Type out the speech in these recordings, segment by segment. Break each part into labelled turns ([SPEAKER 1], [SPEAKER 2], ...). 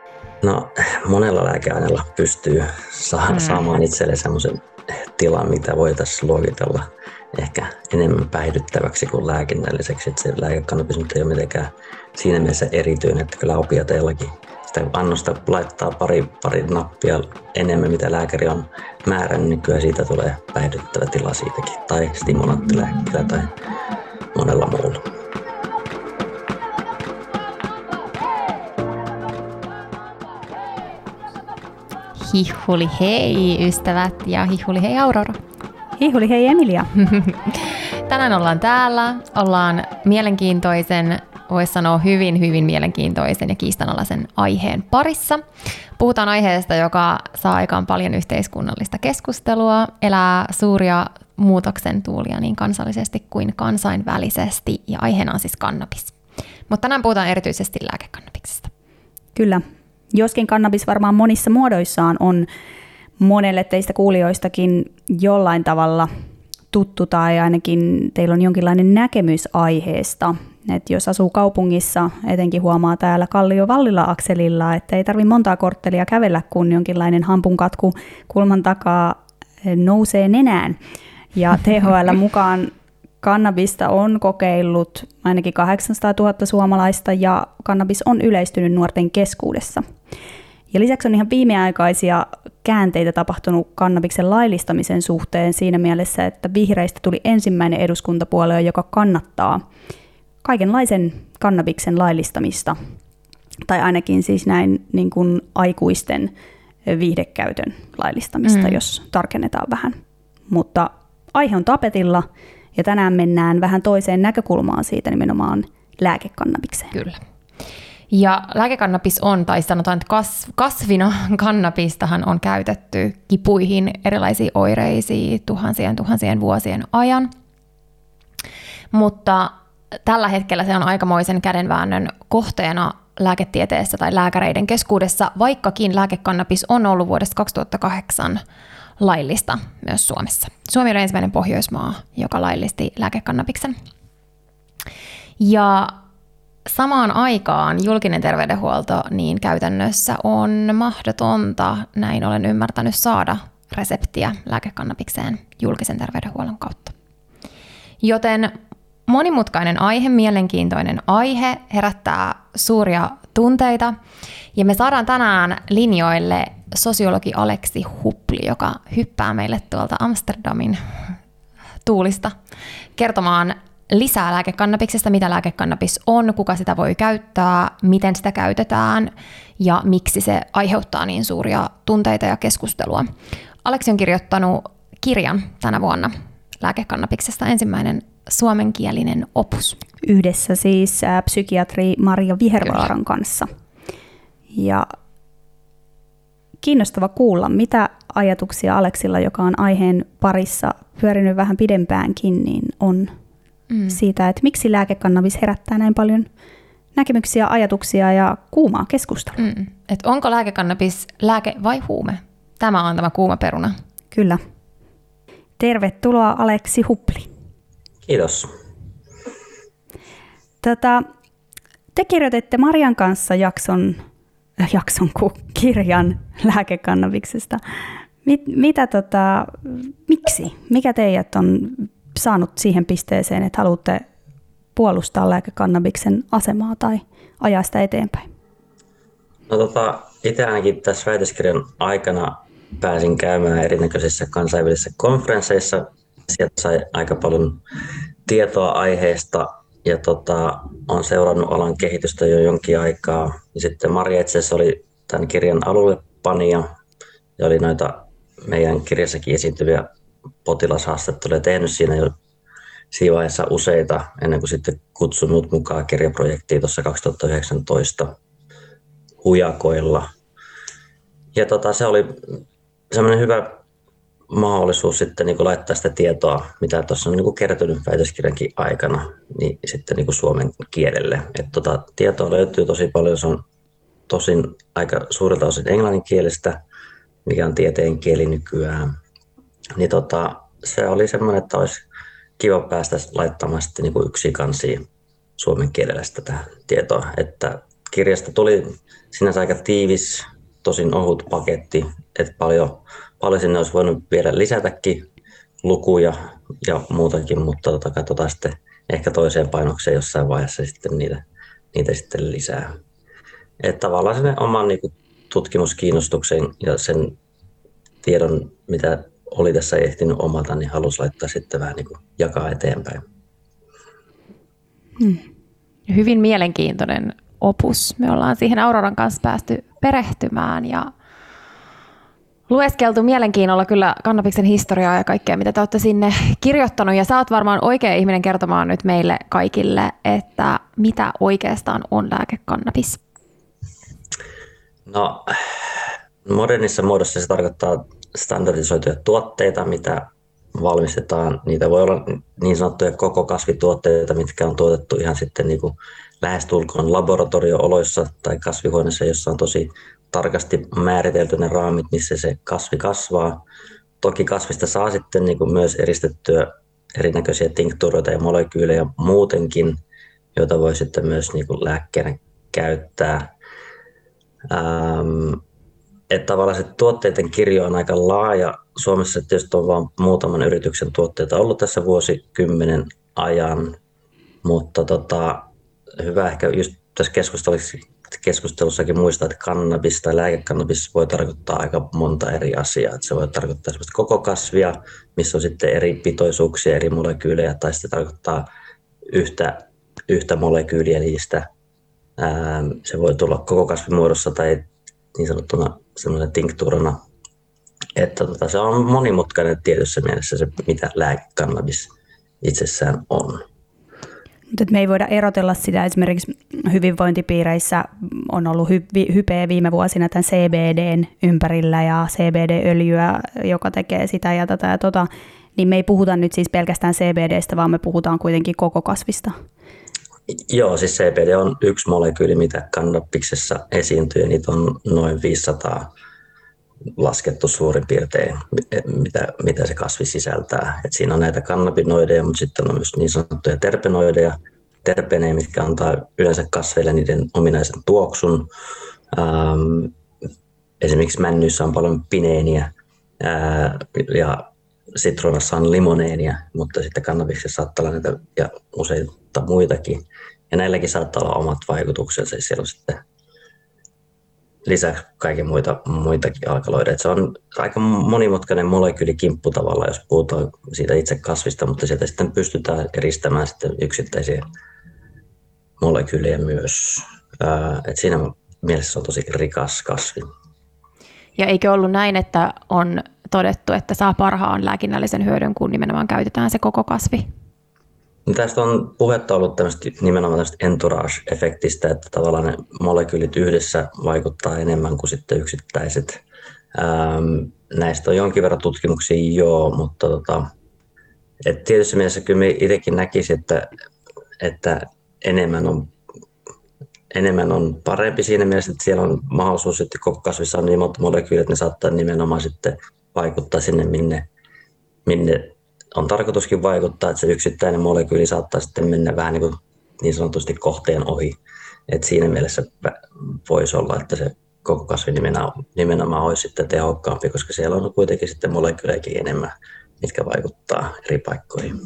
[SPEAKER 1] No, monella lääkeaineella pystyy saamaan itselle semmoisen tilan, mitä voitaisiin luokitella ehkä enemmän päihdyttäväksi kuin lääkinnälliseksi. Että se lääkekannabis nyt ei ole mitenkään siinä mielessä erityinen, että kyllä opiateillakin sitä annosta laittaa pari nappia enemmän, mitä lääkäri on määrännyt, niin kyllä siitä tulee päihdyttävä tila siitäkin, tai stimulanttilääkkeellä tai monella muulla.
[SPEAKER 2] Hihuli hei ystävät ja hihuli hei Aurora.
[SPEAKER 3] Hihuli hei Emilia.
[SPEAKER 2] Tänään ollaan täällä, ollaan mielenkiintoisen, voisi sanoa hyvin mielenkiintoisen ja kiistanalaisen aiheen parissa. Puhutaan aiheesta, joka saa aikaan paljon yhteiskunnallista keskustelua, elää suuria muutoksen tuulia niin kansallisesti kuin kansainvälisesti ja aiheena on siis kannabis. Mutta tänään puhutaan erityisesti lääkekannabiksesta.
[SPEAKER 3] Kyllä. Joskin kannabis varmaan monissa muodoissaan on monelle teistä kuulijoistakin jollain tavalla tuttu tai ainakin teillä on jonkinlainen näkemys aiheesta. Et jos asuu kaupungissa, etenkin huomaa täällä Kallio-Vallila-akselilla, että ei tarvitse montaa korttelia kävellä, kun jonkinlainen hampunkatku kulman takaa nousee nenään. Ja THL mukaan kannabista on kokeillut ainakin 800 000 suomalaista ja kannabis on yleistynyt nuorten keskuudessa. Ja lisäksi on ihan viimeaikaisia käänteitä tapahtunut kannabiksen laillistamisen suhteen siinä mielessä, että vihreistä tuli ensimmäinen eduskuntapuolue, joka kannattaa kaikenlaisen kannabiksen laillistamista. Tai ainakin siis näin niin kuin aikuisten viihdekäytön laillistamista, jos tarkennetaan vähän. Mutta aihe on tapetilla. Ja tänään mennään vähän toiseen näkökulmaan siitä nimenomaan lääkekannabikseen.
[SPEAKER 2] Kyllä. Ja lääkekannabis on, tai sanotaan, että kasvina kannabistahan on käytetty kipuihin, erilaisiin oireisiin tuhansien vuosien ajan. Mutta tällä hetkellä se on aikamoisen kädenväännön kohteena lääketieteessä tai lääkäreiden keskuudessa, vaikkakin lääkekannabis on ollut vuodesta 2008 laillista myös Suomessa. Suomi oli ensimmäinen Pohjoismaa, joka laillisti lääkekannabiksen. Ja samaan aikaan julkinen terveydenhuolto niin käytännössä on mahdotonta, näin olen ymmärtänyt, saada reseptiä lääkekannabikseen julkisen terveydenhuollon kautta. Joten monimutkainen aihe, mielenkiintoinen aihe herättää suuria tunteita. Ja me saadaan tänään linjoille sosiologi Aleksi Hupli, joka hyppää meille tuolta Amsterdamin tuulista kertomaan lisää lääkekannabiksesta, mitä lääkekannabis on, kuka sitä voi käyttää, miten sitä käytetään ja miksi se aiheuttaa niin suuria tunteita ja keskustelua. Aleksi on kirjoittanut kirjan tänä vuonna lääkekannabiksesta, ensimmäinen suomenkielinen opus.
[SPEAKER 3] Yhdessä siis psykiatri Marja Vihervaaran kanssa. Ja kiinnostava kuulla, mitä ajatuksia Aleksilla, joka on aiheen parissa pyörinyt vähän pidempäänkin, niin on siitä, että miksi lääkekannabis herättää näin paljon näkemyksiä, ajatuksia ja kuumaa keskustelua.
[SPEAKER 2] Et onko lääkekannabis lääke vai huume? Tämä on tämä kuuma peruna.
[SPEAKER 3] Kyllä. Tervetuloa Aleksi Hupli.
[SPEAKER 1] Kiitos.
[SPEAKER 3] Te kirjoititte Marian kanssa kirjan lääkekannabiksesta. Miksi? Mikä teidät on saanut siihen pisteeseen, että haluatte puolustaa lääkekannabiksen asemaa tai ajaa sitä eteenpäin?
[SPEAKER 1] No itse ainakin tässä väitöskirjan aikana pääsin käymään erinäköisissä kansainvälisissä konferensseissa. Sieltä sai aika paljon tietoa aiheesta ja olen seurannut alan kehitystä jo jonkin aikaa. Ja sitten Maria itse asiassa oli tämän kirjan alullepanija ja oli noita meidän kirjassakin esiintyviä potilashaastatteluja tehnyt siinä jo siinä vaiheessa useita ennen kuin sitten kutsun minut mukaan kirjaprojektiin tuossa 2019 hujakoilla. Ja se oli semmoinen hyvä mahdollisuus sitten niin kuin laittaa sitä tietoa, mitä tuossa on niin kuin kertynyt väitöskirjankin aikana, niin sitten niin kuin suomen kielelle. Tietoa löytyy tosi paljon, se on tosin aika suurelta osin englanninkielistä, mikä on tieteen kieli nykyään. Niin se oli semmoinen, että olisi kiva päästä laittamaan sitten niin kuin yksikansiin suomen kielellä tätä tietoa, että kirjasta tuli sinänsä aika tiivis, tosin ohut paketti, että paljon sinne olisi voinut vielä lisätäkin lukuja ja muutakin, mutta katsotaan sitten ehkä toiseen painokseen jossain vaiheessa sitten niitä sitten lisää. Että tavallaan sen oman niin kuin tutkimuskiinnostuksen ja sen tiedon, mitä oli tässä ehtinyt omata, niin halusi laittaa sitten vähän niin kuin jakaa eteenpäin.
[SPEAKER 2] Hyvin mielenkiintoinen opus. Me ollaan siihen Auroran kanssa päästy perehtymään ja lueskeltu mielenkiinnolla kyllä kannabiksen historiaa ja kaikkea, mitä te olette sinne kirjoittanut. Ja sä oot varmaan oikea ihminen kertomaan nyt meille kaikille, että mitä oikeastaan on lääkekannabis.
[SPEAKER 1] No, modernissa muodossa se tarkoittaa standardisoituja tuotteita, mitä valmistetaan. Niitä voi olla niin sanottuja koko kasvituotteita, mitkä on tuotettu ihan sitten niin kuin lähestulkoon laboratorio-oloissa tai kasvihuoneessa, jossa on tosi tarkasti määritelty ne raamit, missä se kasvi kasvaa. Toki kasvista saa sitten niin kuin myös eristettyä erinäköisiä tinktuuroita ja molekyylejä muutenkin, joita voi sitten myös niin kuin lääkkeenä käyttää. Että tavallaan se tuotteiden kirjo on aika laaja. Suomessa tietysti on vain muutaman yrityksen tuotteita ollut tässä vuosikymmenen ajan, mutta hyvä ehkä just tässä keskustelussakin muistaa, että kannabis tai lääkekannabis voi tarkoittaa aika monta eri asiaa. Että se voi tarkoittaa sellaista koko kasvia, missä on sitten eri pitoisuuksia, eri molekyylejä, tai sitten tarkoittaa yhtä molekyyliä niistä. Se voi tulla koko kasvimuodossa tai niin sanottuna semmoinen tinktuurona. Että se on monimutkainen tietyssä mielessä se, mitä lääkekannabis itsessään on.
[SPEAKER 3] Mutta me ei voida erotella sitä. Esimerkiksi hyvinvointipiireissä on ollut hypeä viime vuosina tämän CBDn ympärillä ja CBD-öljyä, joka tekee sitä ja tätä ja tota. Niin me ei puhuta nyt siis pelkästään CBDstä, vaan me puhutaan kuitenkin koko kasvista.
[SPEAKER 1] Joo, siis CBD on yksi molekyyli, mitä kannabiksessa esiintyy, ja niitä on noin 500 laskettu suurin piirtein, mitä se kasvi sisältää. Et siinä on näitä kannabinoideja, mutta sitten on myös niin sanottuja terpenoideja, terpenejä, mitkä antaa yleensä kasveille niiden ominaisen tuoksun. Esimerkiksi männyissä on paljon pineeniä ja sitruunassa on limoneenia, mutta sitten kannabiksessa saattaa olla näitä ja useita muitakin. Ja näilläkin saattaa olla omat vaikutuksensa. Siellä on sitten lisäksi kaiken muitakin alkaloida. Se on aika monimutkainen molekyylikimppu tavallaan, jos puhutaan siitä itse kasvista, mutta sieltä sitten pystytään eristämään sitten yksittäisiä molekyylejä myös. Et siinä mielessä on tosi rikas kasvi.
[SPEAKER 2] Ja eikö ollut näin, että on todettu, että saa parhaan lääkinnällisen hyödyn, kun nimenomaan käytetään se koko kasvi?
[SPEAKER 1] Tästä on puhetta ollut nimenomaan entourage-efektistä, että tavallaan ne molekyylit yhdessä vaikuttaa enemmän kuin sitten yksittäiset. Näistä on jonkin verran tutkimuksia joo, mutta et tietysti mielessä kyllä me itsekin näkisin, että enemmän on parempi siinä mielessä, että siellä on mahdollisuus, että koko kasvissa on niin monta molekyyliä, että ne saattaa nimenomaan sitten vaikuttaa sinne, minne on tarkoituskin vaikuttaa, että se yksittäinen molekyyli saattaa sitten mennä vähän niin sanotusti kohteen ohi. Et siinä mielessä voisi olla, että se koko kasvi nimenomaan olisi sitten tehokkaampi, koska siellä on kuitenkin sitten molekyylejäkin enemmän, mitkä vaikuttaa eri paikkoihin.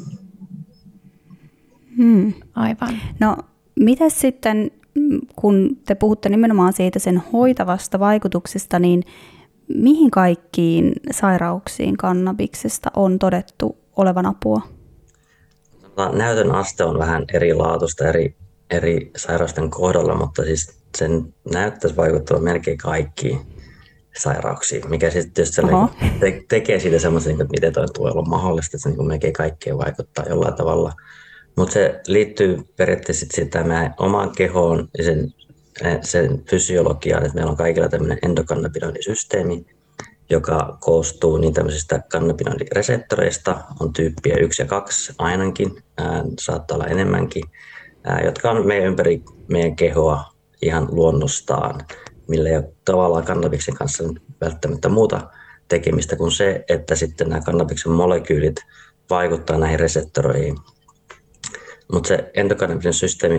[SPEAKER 2] Aivan.
[SPEAKER 3] No, mitäs sitten, kun te puhutte nimenomaan siitä sen hoitavasta vaikutuksesta, niin mihin kaikkiin sairauksiin kannabiksesta on todettu olevan apua?
[SPEAKER 1] Näytön aste on vähän erilaatuista eri sairausten kohdalla, mutta siis sen näyttäisi vaikuttavan melkein kaikkiin sairauksiin, mikä sitten tekee siitä semmoisen, että miten toi tulee olla mahdollista, että se niin melkein kaikkeen vaikuttaa jollain tavalla. Mutta se liittyy periaatteessa sitä meidän omaan kehoon ja sen fysiologiaan, että meillä on kaikilla tämmöinen endokannabinoidisysteemi, joka koostuu niin tämmöisistä kannabinoidireseptoreista, on tyyppiä 1 ja 2 ainakin, saattaa olla enemmänkin, jotka on meidän ympäri meidän kehoa ihan luonnostaan, millä ei ole tavallaan kannabiksen kanssa välttämättä muuta tekemistä kuin se, että sitten nämä kannabiksen molekyylit vaikuttaa näihin reseptoroihin. Mutta se endokannabinoidisysteemi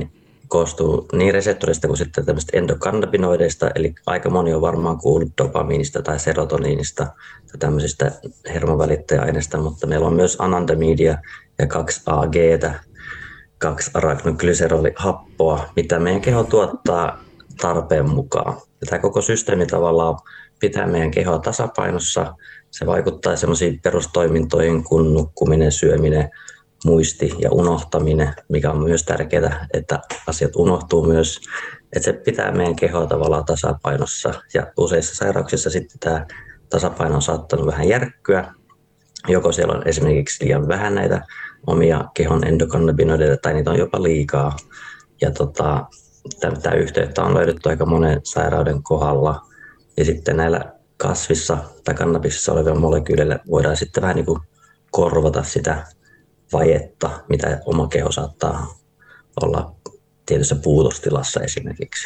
[SPEAKER 1] koostuu niin reseptoreista kuin sitten tämmöistä endokannabinoideista, eli aika moni on varmaan kuullut dopamiinista tai serotoniinista tai tämmöisistä hermovälittäjäaineista, mutta meillä on myös anandamidia ja 2-AG:tä, 2-arachnoglycerolihappoa, mitä meidän keho tuottaa tarpeen mukaan. Ja tämä koko systeemi tavallaan pitää meidän kehoa tasapainossa. Se vaikuttaa semmoisiin perustoimintoihin kuin nukkuminen, syöminen, muisti ja unohtaminen, mikä on myös tärkeää, että asiat unohtuu myös. Että se pitää meidän kehoa tavallaan tasapainossa. Ja useissa sairauksissa sitten tämä tasapaino on saattanut vähän järkkyä. Joko siellä on esimerkiksi liian vähän näitä omia kehon endokannabinoideita tai niitä on jopa liikaa. Ja tämä yhteyttä on löydetty aika monen sairauden kohdalla. Ja sitten näillä kasvissa tai kannabisissa olevilla molekyyleillä voidaan sitten vähän niin kuin korvata sitä vajetta, mitä oma keho saattaa olla tietyssä puutostilassa esimerkiksi.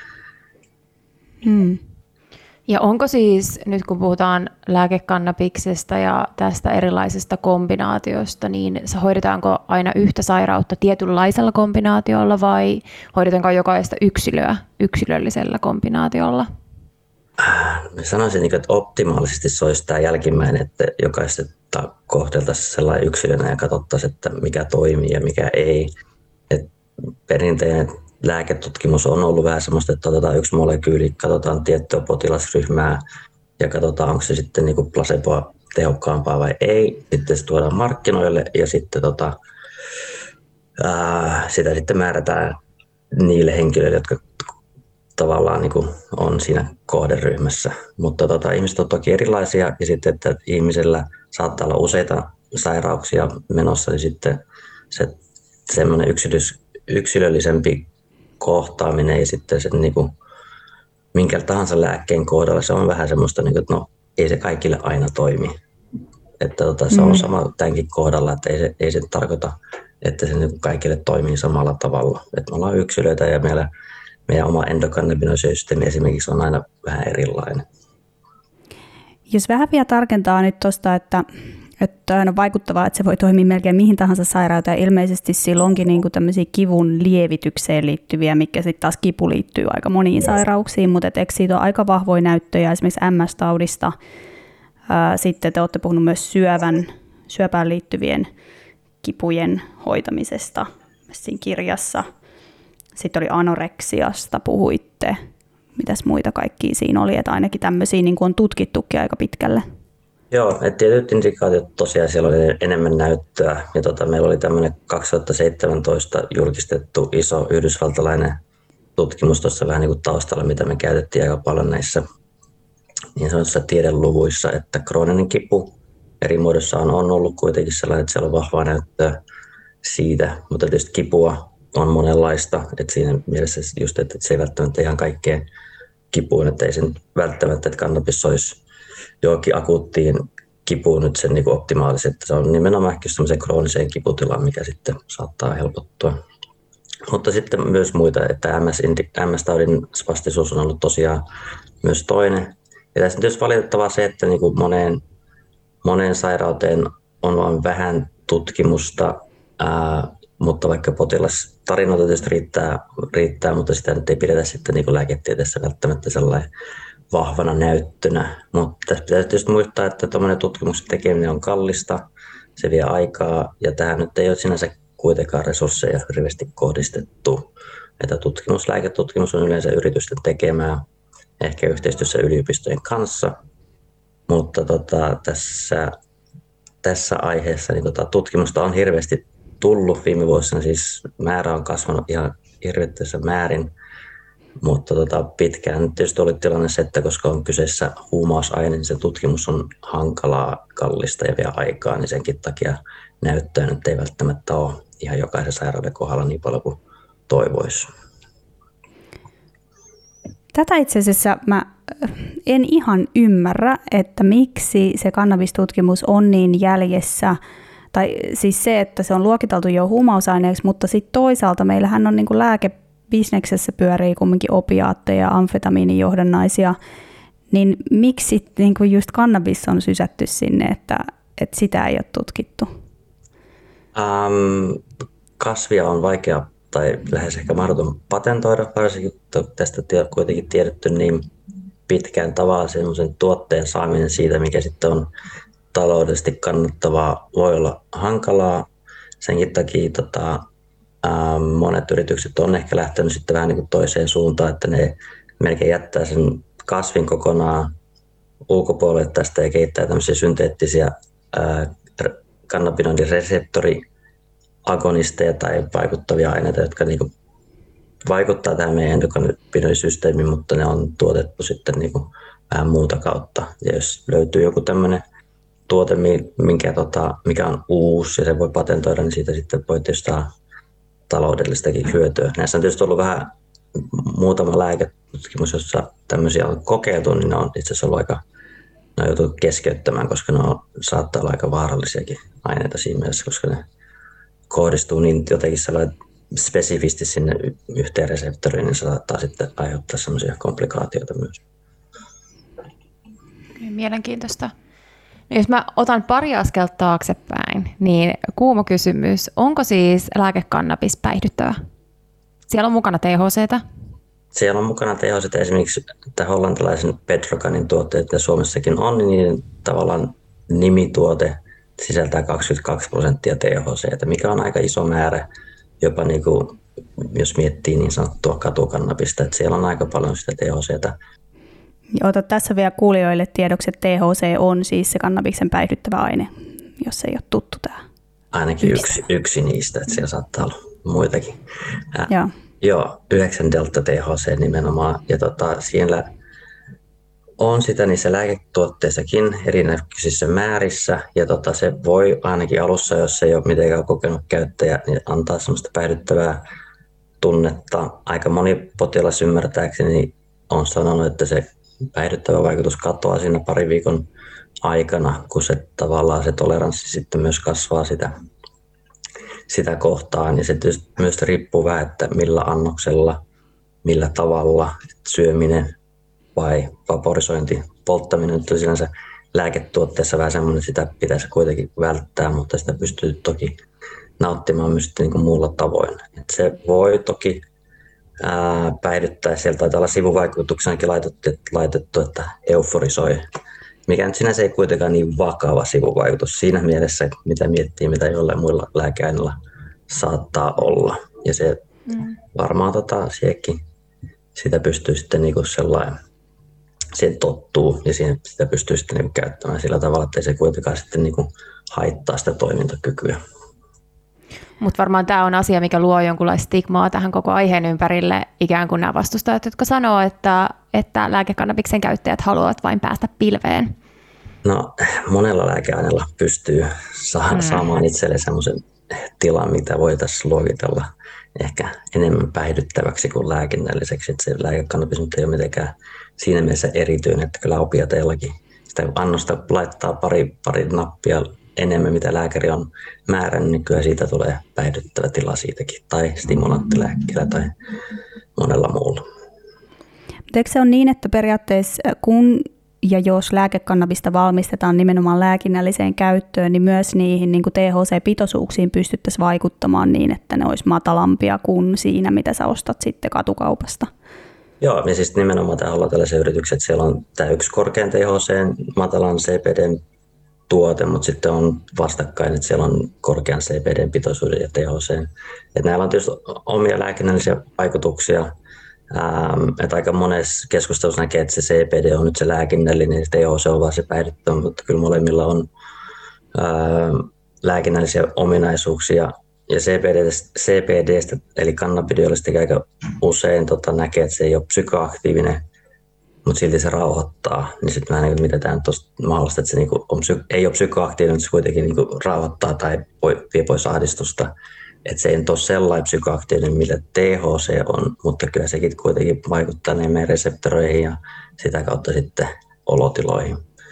[SPEAKER 2] Ja onko siis, nyt kun puhutaan lääkekannabiksesta ja tästä erilaisesta kombinaatiosta, niin hoidetaanko aina yhtä sairautta tietynlaisella kombinaatiolla vai hoidetaanko jokaista yksilöä yksilöllisellä kombinaatiolla?
[SPEAKER 1] Mä sanoisin, että optimaalisesti se olisi tämä jälkimmäinen, että jokaista kohdeltaisiin sellainen yksilönä ja katsottaisiin, että mikä toimii ja mikä ei. Et perinteinen lääketutkimus on ollut vähän semmoista, että otetaan yksi molekyyli, katsotaan tiettyä potilasryhmää ja katsotaan, onko se sitten niin kuin placeboa tehokkaampaa vai ei. Sitten se tuodaan markkinoille ja sitten sitä sitten määrätään niille henkilöille, jotka tavallaan niin kuin on siinä kohderyhmässä. Mutta ihmiset on toki erilaisia ja sitten, että ihmisellä saattaa olla useita sairauksia menossa, niin sitten se semmoinen yksilöllisempi kohtaaminen ja sitten se niin kuin minkä tahansa lääkkeen kohdalla se on vähän semmoista, niin kuin, että no ei se kaikille aina toimi. Että se on sama tämänkin kohdalla, että ei se tarkoita, että se niin kuin kaikille toimii samalla tavalla. Että me ollaan yksilöitä ja meidän oma endokannabinosysteemi esimerkiksi on aina vähän erilainen.
[SPEAKER 3] Jos vähän vielä tarkentaa nyt tuosta, että on vaikuttavaa, että se voi toimia melkein mihin tahansa sairauteen. Ilmeisesti sillä onkin niin kuin tämmöisiä kivun lievitykseen liittyviä, mikä sitten taas kipu liittyy aika moniin sairauksiin, mutta eikö siitä ole aika vahvoja näyttöjä esimerkiksi MS-taudista. Sitten te olette puhunut myös syöpään liittyvien kipujen hoitamisesta siinä kirjassa. Sitten oli anoreksiasta, puhuitte. Mitäs muita kaikkia siinä oli, että ainakin tämmöisiä niin kuin on tutkittukin aika pitkälle.
[SPEAKER 1] Joo, että tietyt indikaatiot tosiaan siellä oli enemmän näyttöä. Ja meillä oli tämmöinen 2017 julkistettu iso yhdysvaltalainen tutkimus tuossa vähän niin kuin taustalla, mitä me käytettiin aika paljon näissä niin sanotussa tiedeluvuissa, että krooninen kipu eri muodossa on ollut kuitenkin sellainen, että siellä on vahvaa näyttöä siitä, mutta tietysti kipua on monenlaista, että siinä mielessä just, että se ei välttämättä ihan kaikkeen kipuun, että ei sen välttämättä, että kannabis olisi johonkin akuuttiin kipuun nyt sen niin optimaalisesti, että se on nimenomaan ehkä semmoiseen krooniseen kiputilaan, mikä sitten saattaa helpottua. Mutta sitten myös muita, että MS-taudin spastisuus on ollut tosiaan myös toinen. Ja tässä on tietysti valitettavaa se, että niin kuin moneen sairauteen on vain vähän tutkimusta, mutta vaikka potilastarinoita tietysti riittää, mutta sitä nyt ei pidetä sitten niin kuin lääketieteessä välttämättä sellainen vahvana näyttönä. Mutta tässä pitää tietysti muistaa, että tuommoinen tutkimuksen tekeminen on kallista, se vie aikaa ja tähän nyt ei ole sinänsä kuitenkaan resursseja hirveästi kohdistettu. Että lääketutkimus on yleensä yritysten tekemää, ehkä yhteistyössä yliopistojen kanssa, mutta tässä aiheessa niin tutkimusta on hirveästi tullut viime vuosina, siis määrä on kasvanut ihan hirvettävässä määrin, mutta pitkään nyt tietysti oli tilanne se, että koska on kyseessä huumausaine, niin se tutkimus on hankalaa, kallista ja vie aikaa, niin senkin takia näyttöä nyt ei välttämättä ole ihan jokaisen sairauden kohdalla niin paljon kuin toivoisi.
[SPEAKER 3] Tätä itse asiassa mä en ihan ymmärrä, että miksi se kannabistutkimus on niin jäljessä, tai siis se, että se on luokiteltu jo huumausaineeksi, mutta sitten toisaalta meillähän on niin kuin lääkebisneksessä pyörii kumminkin opiaatteja, amfetamiinijohdannaisia, niin miksi niin kuin just kannabis on sysätty sinne, että sitä ei ole tutkittu?
[SPEAKER 1] Kasvia on vaikea tai lähes ehkä mahdoton patentoida, varsinkin tästä kuitenkin tiedetty niin pitkään tavalla semmoisen tuotteen saaminen siitä, mikä sitten on taloudellisesti kannattavaa, voi olla hankalaa. Senkin takia monet yritykset on ehkä lähtenyt sitten vähän niin kuin toiseen suuntaan, että ne melkein jättää sen kasvin kokonaan ulkopuolelle tästä ja kehittää tämmöisiä synteettisiä kannabinoidireseptoriagonisteja tai vaikuttavia aineita, jotka niin kuin vaikuttaa tähän meidän endokannabinoidisysteemiin, mutta ne on tuotettu sitten niin kuin vähän muuta kautta. Ja jos löytyy joku tämmöinen tuote, mikä on uusi ja se voi patentoida, niin siitä sitten voi tietysti saada taloudellistakin hyötyä. Näissä on tietysti ollut vähän muutama lääketutkimus, jossa tämmöisiä on kokeiltu, niin ne on itse asiassa ollut ne on joutunut keskeyttämään, koska ne saattaa olla aika vaarallisiakin aineita siinä mielessä, koska ne kohdistuu niin jotenkin sellainen spesifisti sinne yhteen reseptoriin, niin se saattaa sitten aiheuttaa semmoisia komplikaatioita myös.
[SPEAKER 2] Mielenkiintoista. No jos mä otan pari askelta taaksepäin, niin kuuma kysymys, onko siis lääkekannabis päihdyttävä? Siellä on mukana THC:tä?
[SPEAKER 1] Siellä on mukana THC:tä, esimerkiksi tämä hollantilaisen Bedrocanin tuotteet, mitä Suomessakin on, niin niiden tavallaan nimituote sisältää 22% THC:tä, mikä on aika iso määrä, jopa niin kuin, jos miettii niin sanottua katukannabista, että siellä on aika paljon sitä THC:tä.
[SPEAKER 3] Ota tässä vielä kuulijoille tiedoksi, että THC on siis se kannabiksen päihdyttävä aine, jos ei ole tuttu tämä.
[SPEAKER 1] Ainakin yksi niistä, että siellä saattaa olla muitakin.
[SPEAKER 3] Joo,
[SPEAKER 1] 9 delta THC nimenomaan. Ja siellä on sitä niissä lääketuotteissakin erinäköisissä määrissä. Ja se voi ainakin alussa, jos ei ole mitenkään kokenut käyttäjä, niin antaa semmoista päihdyttävää tunnetta. Aika moni potilas ymmärtääkseni on sanonut, että se päihdyttävä vaikutus katoaa siinä pari viikon aikana, kun se tavallaan se toleranssi sitten myös kasvaa sitä kohtaan. Ja se tietysti myös riippuu vähän, että millä annoksella, millä tavalla syöminen vai vaporisointi, polttaminen nyt on sinänsä lääketuotteessa vähän semmoinen, että sitä pitäisi kuitenkin välttää, mutta sitä pystyy toki nauttimaan myös niin kuin muulla tavoin. Et se voi toki päihdyttää, sieltä taitaa olla sivuvaikutuksenakin laitettu, että euforisoi, mikä nyt sinänsä ei kuitenkaan niin vakava sivuvaikutus siinä mielessä, mitä miettii, mitä jollain muilla lääkeaineilla saattaa olla. Ja se varmaan siekin sitä pystyy sitten niinku sellainen, siihen tottuu ja sitä pystyy sitten niinku käyttämään sillä tavalla, että ei se kuitenkaan sitten niinku haittaa sitä toimintakykyä.
[SPEAKER 2] Mutta varmaan tämä on asia, mikä luo jonkunlaista stigmaa tähän koko aiheen ympärille, ikään kuin nämä vastustajat, jotka sanoo, että lääkekannabiksen käyttäjät haluavat vain päästä pilveen.
[SPEAKER 1] No, monella lääkeaineella pystyy saamaan itselle semmoisen tilan, mitä voitaisiin luokitella ehkä enemmän päihdyttäväksi kuin lääkinnälliseksi. Että se lääkekannabis nyt ei ole mitenkään siinä mielessä erityinen, että kyllä opiateillakin sitä annosta laittaa pari nappia enemmän, mitä lääkäri on määrännyt, niin kyllä siitä tulee päihdyttävä tila siitäkin, tai stimulanttilääkkeellä tai monella muulla.
[SPEAKER 3] Eikö se ole niin, että periaatteessa kun ja jos lääkekannabista valmistetaan nimenomaan lääkinnälliseen käyttöön, niin myös niihin niin kuin THC-pitoisuuksiin pystyttäisiin vaikuttamaan niin, että ne olisi matalampia kuin siinä, mitä sä ostat sitten katukaupasta?
[SPEAKER 1] Joo, ja siis nimenomaan tämä hollantilaisen yritykset, että siellä on tämä yksi korkean THC, matalan CBDn tuote, mutta sitten on vastakkain, että siellä on korkean CBDn pitoisuuden ja THC. Että näillä on tietysti omia lääkinnällisiä vaikutuksia. Että aika monessa keskustelussa näkee, että se CBD on nyt se lääkinnällinen, THC on vaan se päihdyttävä, mutta kyllä molemmilla on lääkinnällisiä ominaisuuksia. Ja CBDstä, eli kannabidiolista aika usein näkee, että se ei ole psykoaktiivinen, mutta silti se rauhoittaa. Niin sitten mä en mitä tämä on mahdollista, että se niinku ei ole psykoaktiivinen, mutta se kuitenkin niinku rauhoittaa tai vie pois ahdistusta. Että se ei ole sellainen psykoaktiivinen, mitä THC on, mutta kyllä sekin kuitenkin vaikuttaa meidän reseptoreihin ja sitä kautta sitten olotiloihin.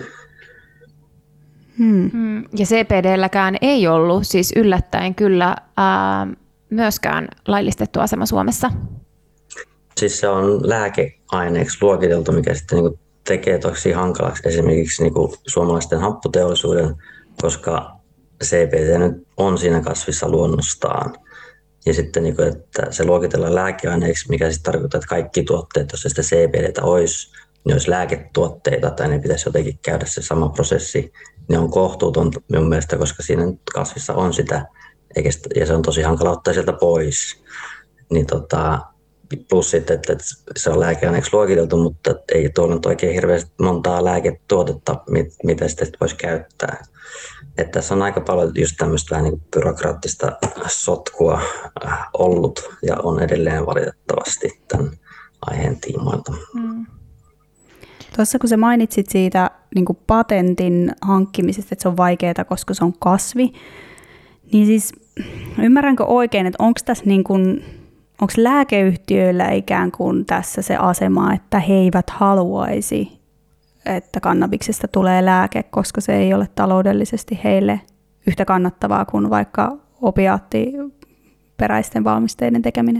[SPEAKER 2] Ja CBDlläkään ei ollut siis yllättäen kyllä myöskään laillistettu asema Suomessa.
[SPEAKER 1] Siis se on lääkeaineeksi luokiteltu, mikä sitten niinku tekee tosi hankalaksi esimerkiksi niinku suomalaisten happoteollisuuden, koska CBD nyt on siinä kasvissa luonnostaan. ja sitten niin kuin, että se luokitellaan lääkeaineeksi, mikä sitten tarkoittaa, että kaikki tuotteet, jos sitä CBDtä olisi, ne olisi lääketuotteita tai ne pitäisi jotenkin käydä se sama prosessi. Ne on kohtuuton minun mielestä, koska siinä kasvissa on sitä, ja se on tosi hankala ottaa sieltä pois. Niin plus sitten, että se on lääkeaineeksi luokiteltu, mutta ei tuolla nyt oikein hirveästi montaa lääketuotetta, mitä sitten voisi käyttää. Että tässä on aika paljon just tämmöistä vähän niin byrokraattista sotkua ollut ja on edelleen valitettavasti tämän aiheen tiimoilta.
[SPEAKER 3] Tuossa kun sä mainitsit siitä niin kuin patentin hankkimisesta, että se on vaikeaa, koska se on kasvi, niin siis ymmärränkö oikein, että onko tässä niin kuin, onko lääkeyhtiöillä ikään kuin tässä se asema, että he eivät haluaisi, että kannabiksesta tulee lääke, koska se ei ole taloudellisesti heille yhtä kannattavaa kuin vaikka opiaattiperäisten valmisteiden tekeminen?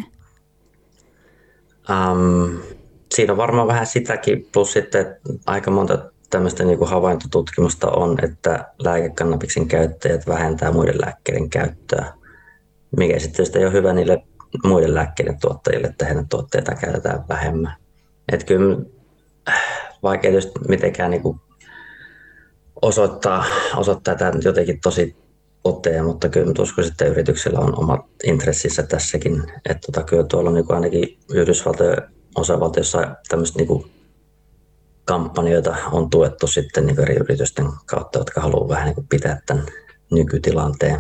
[SPEAKER 1] Siinä on varmaan vähän sitäkin, plus sitten että aika monta tämmöistä niin kuin havaintotutkimusta on, että lääkekannabiksen käyttäjät vähentää muiden lääkkeiden käyttöä, mikä sitten ei ole hyvä niille muiden lääkkeiden tuottajille, että heidän tuotteita käytetään vähemmän. Että kyllä vaikea tietysti mitenkään niin kuin osoittaa tämä jotenkin tosi toteen, mutta kyllä uskon, että yrityksillä on omat intressissä tässäkin. Että kyllä tuolla on niin kuin ainakin Yhdysvaltojen osavaltiossa tämmöistä niin kuin kampanjoita on tuettu sitten niin eri yritysten kautta, jotka haluaa vähän niin kuin pitää tämän nykytilanteen.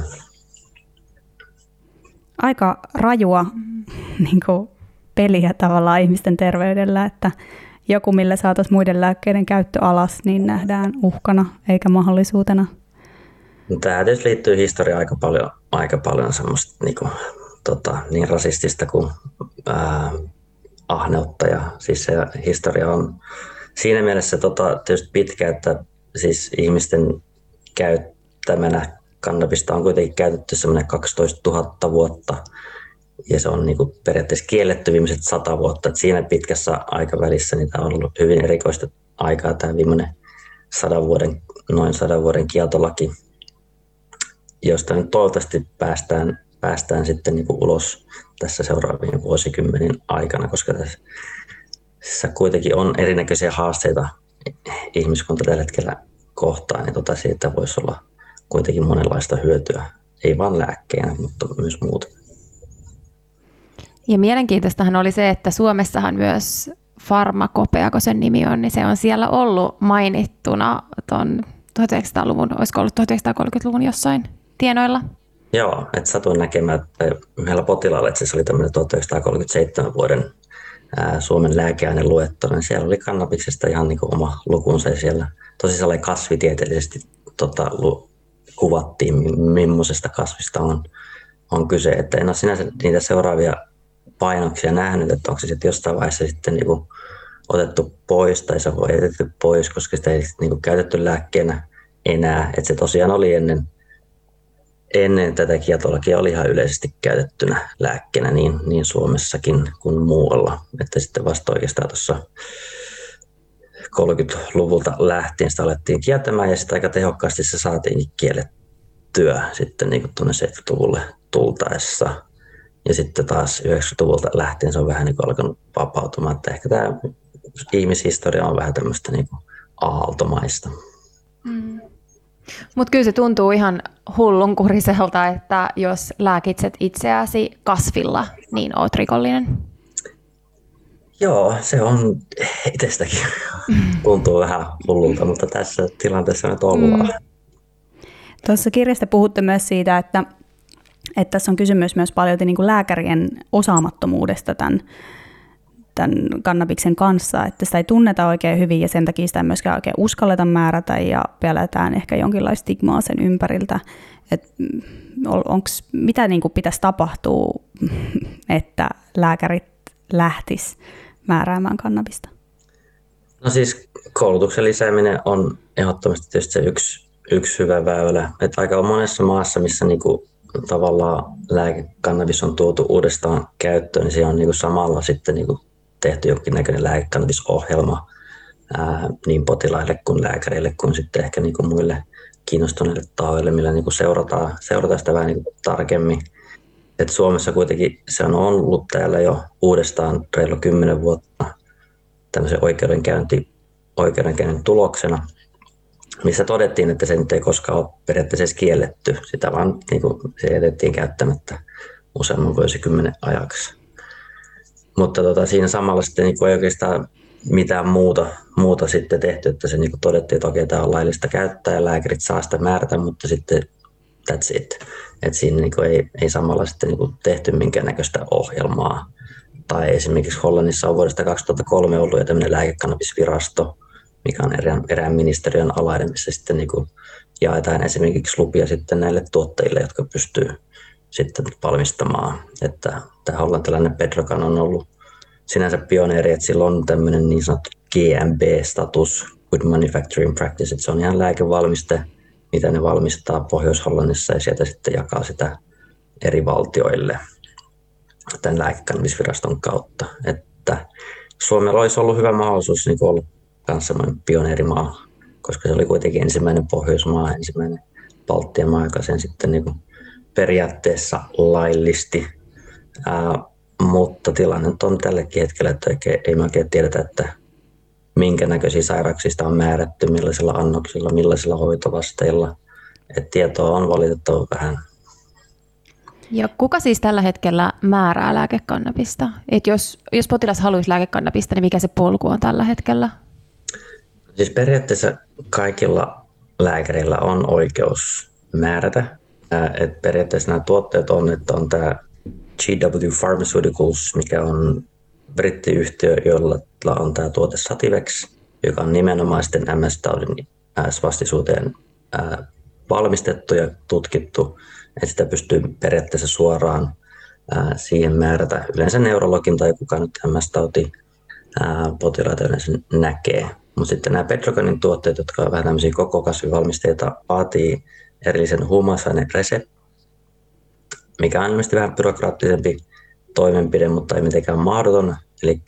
[SPEAKER 3] Aika rajua niin kuin peliä tavallaan ihmisten terveydellä, että joku, millä saataisiin muiden lääkkeiden käyttö alas, niin nähdään uhkana eikä mahdollisuutena.
[SPEAKER 1] Tämä tietysti liittyy historiaan aika paljon semmoista niin rasistista kuin ahneutta. Ja siis se historia on siinä mielessä tietysti pitkä, että siis ihmisten käyttämänä kannabista on kuitenkin käytetty semmoinen 12 000 vuotta. Ja se on niin kuin periaatteessa kielletty viimeiset 100 vuotta. Et siinä pitkässä aikavälissä niin tämä on ollut hyvin erikoista aikaa, tämä viimeinen noin 100 vuoden kieltolaki, josta nyt toivottavasti päästään sitten niin kuin ulos tässä seuraavien vuosikymmenien aikana, koska tässä kuitenkin on erinäköisiä haasteita ihmiskunta tällä hetkellä kohtaan, niin siitä voisi olla kuitenkin monenlaista hyötyä, ei vain lääkkeenä, mutta myös muuta.
[SPEAKER 2] Ja mielenkiintoistahan oli se, että Suomessahan myös Farmakopea, kun sen nimi on, niin se on siellä ollut mainittuna tuon 1900-luvun, olisiko ollut 1930-luvun jossain tienoilla?
[SPEAKER 1] Joo, että satuin näkemään että yhdellä potilaalla, että se oli tämmöinen 1937 vuoden Suomen lääkeaineluettelo, niin siellä oli kannabiksesta ihan niin kuin oma lukunsa ja siellä tosissaan kasvitieteellisesti kuvattiin, millaisesta kasvista on kyse. Että en ole sinänsä niitä seuraavia painoksia nähnyt, että onko se sitten jostain vaiheessa sitten niin kuin otettu pois tai se on jätetty pois, koska sitä ei niin kuin käytetty lääkkeenä enää. Että se tosiaan oli ennen tätä kieltolakia oli ihan yleisesti käytettynä lääkkeenä niin Suomessakin kuin muualla. Että sitten vasta oikeastaan tuossa 30-luvulta lähtien sitä alettiin kieltämään ja sitten aika tehokkaasti se saatiin kiellettyä sitten niin kuin tuonne 70-luvulle tultaessa. Ja sitten taas 90-luvulta lähtien se on vähän niin kuin alkanut vapautumaan, että ehkä tämä ihmishistoria on vähän tämmöistä niin kuin aaltomaista.
[SPEAKER 2] Mutta kyllä se tuntuu ihan hullunkuriselta, että jos lääkitset itseäsi kasvilla, niin oot rikollinen.
[SPEAKER 1] Joo, se on itsestäkin tuntuu vähän hullulta, mutta tässä tilanteessa nyt ollaan.
[SPEAKER 3] Tuossa kirjasta puhutte myös siitä, että tässä on kysymys myös paljon niin kuin lääkärien osaamattomuudesta tämän kannabiksen kanssa, että sitä ei tunneta oikein hyvin ja sen takia sitä ei myöskään oikein uskalleta määrätä ja pelätään ehkä jonkinlaista stigmaa sen ympäriltä. Mitä niin kuin pitäisi tapahtua, että lääkärit lähtis määräämään kannabista?
[SPEAKER 1] No siis koulutuksen lisääminen on ehdottomasti tietysti se yksi hyvä väylä. Että aika monessa maassa, missä niinku tavallaan lääkekannabis on tuotu uudestaan käyttöön, niin siellä on niinku samalla sitten niinku tehty jonkinnäköinen lääkekannabisohjelma niin potilaille kuin lääkäreille kuin sitten ehkä niinku muille kiinnostuneille tahoille, millä niinku seurataan sitä vähän niinku tarkemmin. Et Suomessa kuitenkin se on ollut täällä jo uudestaan reilu 10 vuotta tämmöisen oikeudenkäynnin tuloksena, missä todettiin, että se nyt ei koskaan ole periaatteessa kielletty. Sitä vaan niin kuin, se jätettiin käyttämättä useamman vuosikymmenen ajaksi. Mutta siinä samalla sitten niin ei oikeastaan mitään muuta sitten tehty, että se niin kuin todettiin, että okei, tämä on laillista käyttää ja lääkärit saa sitä määrätä, mutta sitten that's it. Että siinä niin kuin ei samalla sitten niin kuin tehty minkäännäköistä ohjelmaa. Tai esimerkiksi Hollannissa on vuodesta 2003 ollut jo tämmöinen lääkekannabisvirasto, mikä on erään ministeriön alainen, missä sitten niin kuin jaetaan esimerkiksi lupia sitten näille tuottajille, jotka pystyy sitten valmistamaan. Että tämä hollantilainen Bedrocan on ollut sinänsä pioneeri, että sillä on tämmöinen niin sanottu GMB-status, Good Manufacturing Practice, että se on ihan lääkevalmiste, mitä ne valmistaa Pohjois-Hollannissa ja sieltä sitten jakaa sitä eri valtioille tämän lääkekannabisviraston kautta. Että Suomella olisi ollut hyvä mahdollisuus niin olla myös semmoinen pioneerimaa, koska se oli kuitenkin ensimmäinen Pohjoismaa, ensimmäinen Baltian maa, joka sen sitten niin kuin periaatteessa laillisti. Mutta tilanne on tälläkin hetkellä, että ei me oikein tiedetä, että minkä näköisiä sairauksista on määrätty, millaisilla annoksilla, millaisilla hoitovasteilla. Et tietoa on valitettavan vähän.
[SPEAKER 2] Ja kuka siis tällä hetkellä määrää lääkekannabista? Et jos potilas haluaisi lääkekannabista, niin mikä se polku on tällä hetkellä?
[SPEAKER 1] Siis periaatteessa kaikilla lääkäreillä on oikeus määrätä. Et periaatteessa nämä tuotteet on tämä GW Pharmaceuticals, mikä on brittiyhtiö, jolla on tämä tuote Sativex, joka on nimenomaan sitten MS-taudin vastaisuuteen valmistettu ja tutkittu, että sitä pystyy periaatteessa suoraan siihen määrätä. Yleensä neurologin tai kuka nyt MS-tauti potilaita yleensä näkee. Mutta sitten nämä Bedrocanin tuotteet, jotka ovat vähän tämmöisiä koko kasvivalmisteita, vaatii erillisen huumausainereseptin, mikä on ilmeisesti vähän byrokraattisempi toimenpide, mutta ei mitenkään mahdoton. Eli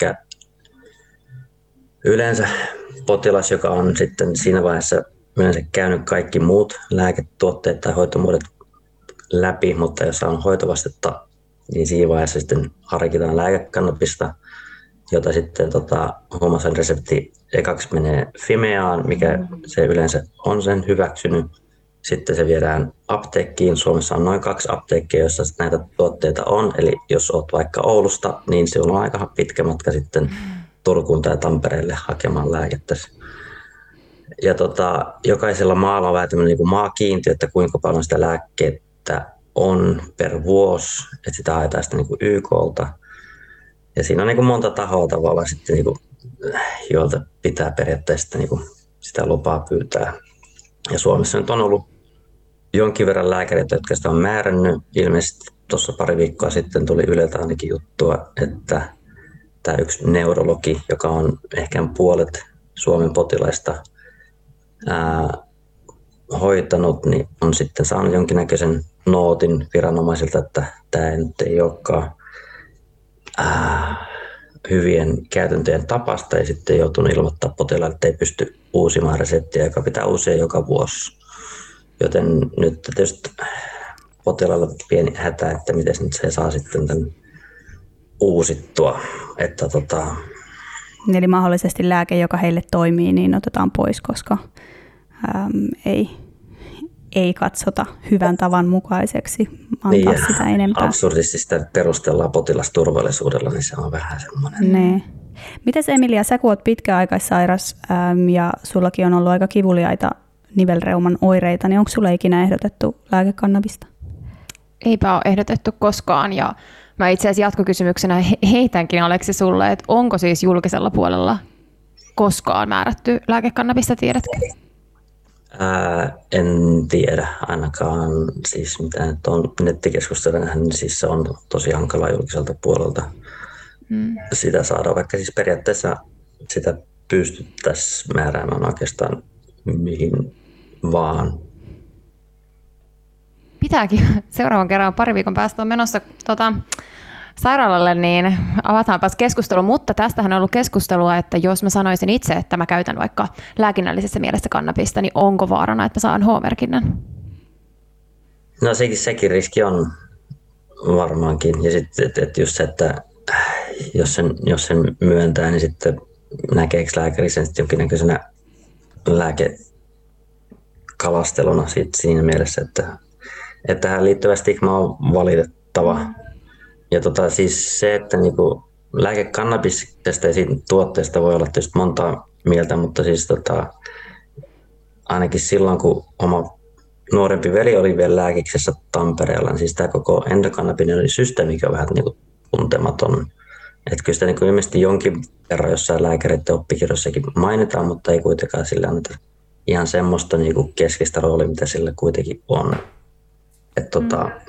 [SPEAKER 1] yleensä potilas, joka on sitten siinä vaiheessa yleensä käynyt kaikki muut lääketuotteet tai hoitomuodot läpi, mutta jos on hoitovastetta, niin siinä vaiheessa sitten harkitaan lääkekannabista, jota sitten huumausaineresepti ekaksi menee Fimeaan, mikä se yleensä on sen hyväksynyt. Sitten se viedään apteekkiin. Suomessa on noin 2 apteekkia, joissa näitä tuotteita on. Eli jos olet vaikka Oulusta, niin sinulla on aika pitkä matka sitten Turkuun tai Tampereelle hakemaan lääkettä. Ja jokaisella maalla on vähän tämmöinen niin kuin maakiintiö, että kuinka paljon sitä lääkkeettä on per vuosi. Että sitä haetaan sitten niin kuin YK:lta. Ja siinä on niin kuin monta tahoa tavallaan sitten, niin kuin, joilta pitää periaatteessa niin kuin sitä lupaa pyytää. Ja Suomessa nyt on ollut jonkin verran lääkäreitä, jotka sitä on määrännyt. Ilmeisesti tuossa pari viikkoa sitten tuli Yleltä ainakin juttua, että tämä yksi neurologi, joka on ehkä puolet Suomen potilaista hoitanut, niin on sitten saanut jonkinnäköisen nootin viranomaisilta, että tämä nyt ei olekaan hyvien käytäntöjen tapasta ja sitten joutunut ilmoittaa potilaalle, että ei pysty uusimaan reseptiä, joka pitää uusia joka vuosi. Joten nyt tietysti potilaalla pieni hätä, että miten nyt se saa sitten tämän uusittua. Että
[SPEAKER 3] Eli mahdollisesti lääke, joka heille toimii, niin otetaan pois, koska ei katsota hyvän tavan mukaiseksi antaa
[SPEAKER 1] niin,
[SPEAKER 3] sitä enempää.
[SPEAKER 1] Absurdisti sitä perustellaan potilasturvallisuudella, niin se on vähän semmoinen.
[SPEAKER 3] Ne. Mites Emilia, sä kun oot pitkäaikaissairas ja sullakin on ollut aika kivuliaita nivelreuman oireita, niin onko sulle ikinä ehdotettu lääkekannabista?
[SPEAKER 2] Eipä ole ehdotettu koskaan ja mä itse asiassa jatkokysymyksenä heitänkin Aleksi sulle, että onko siis julkisella puolella koskaan määrätty lääkekannabista, tiedätkö?
[SPEAKER 1] En tiedä ainakaan, siis mitä nyt on nettikeskustelua nähnyt, niin siis se on tosi hankala julkiselta puolelta sitä saada, vaikka siis periaatteessa sitä pystyttäisiin määräämään oikeastaan mihin vaan.
[SPEAKER 2] Pitääkin. Seuraavan kerran pari viikon päästä on menossa sairaalalle, niin avataanpas keskustelu, mutta tästähän on ollut keskustelua, että jos mä sanoisin itse, että mä käytän vaikka lääkinnällisessä mielessä kannabista, niin onko vaarana, että mä saan H-merkinnän?
[SPEAKER 1] No sekin riski varmaankin. Ja sitten et just se, että jos sen myöntää, niin sitten näkeekö lääkäri sen sitten jonkinnäköisenä lääkekalasteluna siinä mielessä, että tähän liittyvä stigma on valitettava. Ja siis se, että niinku lääkekannabisesta ja siitä tuotteesta voi olla tietysti monta mieltä, mutta siis ainakin silloin, kun oma nuorempi veli oli vielä lääkiksessä Tampereella, niin siis tämä koko endokannabinoidisysteemi on vähän niinku tuntematon. Että kyllä sitä niinku ilmeisesti jonkin verran jossain lääkäreiden oppikirjoissakin mainitaan, mutta ei kuitenkaan sillä anneta ihan semmoista niinku keskeistä roolia, mitä sillä kuitenkin on. Että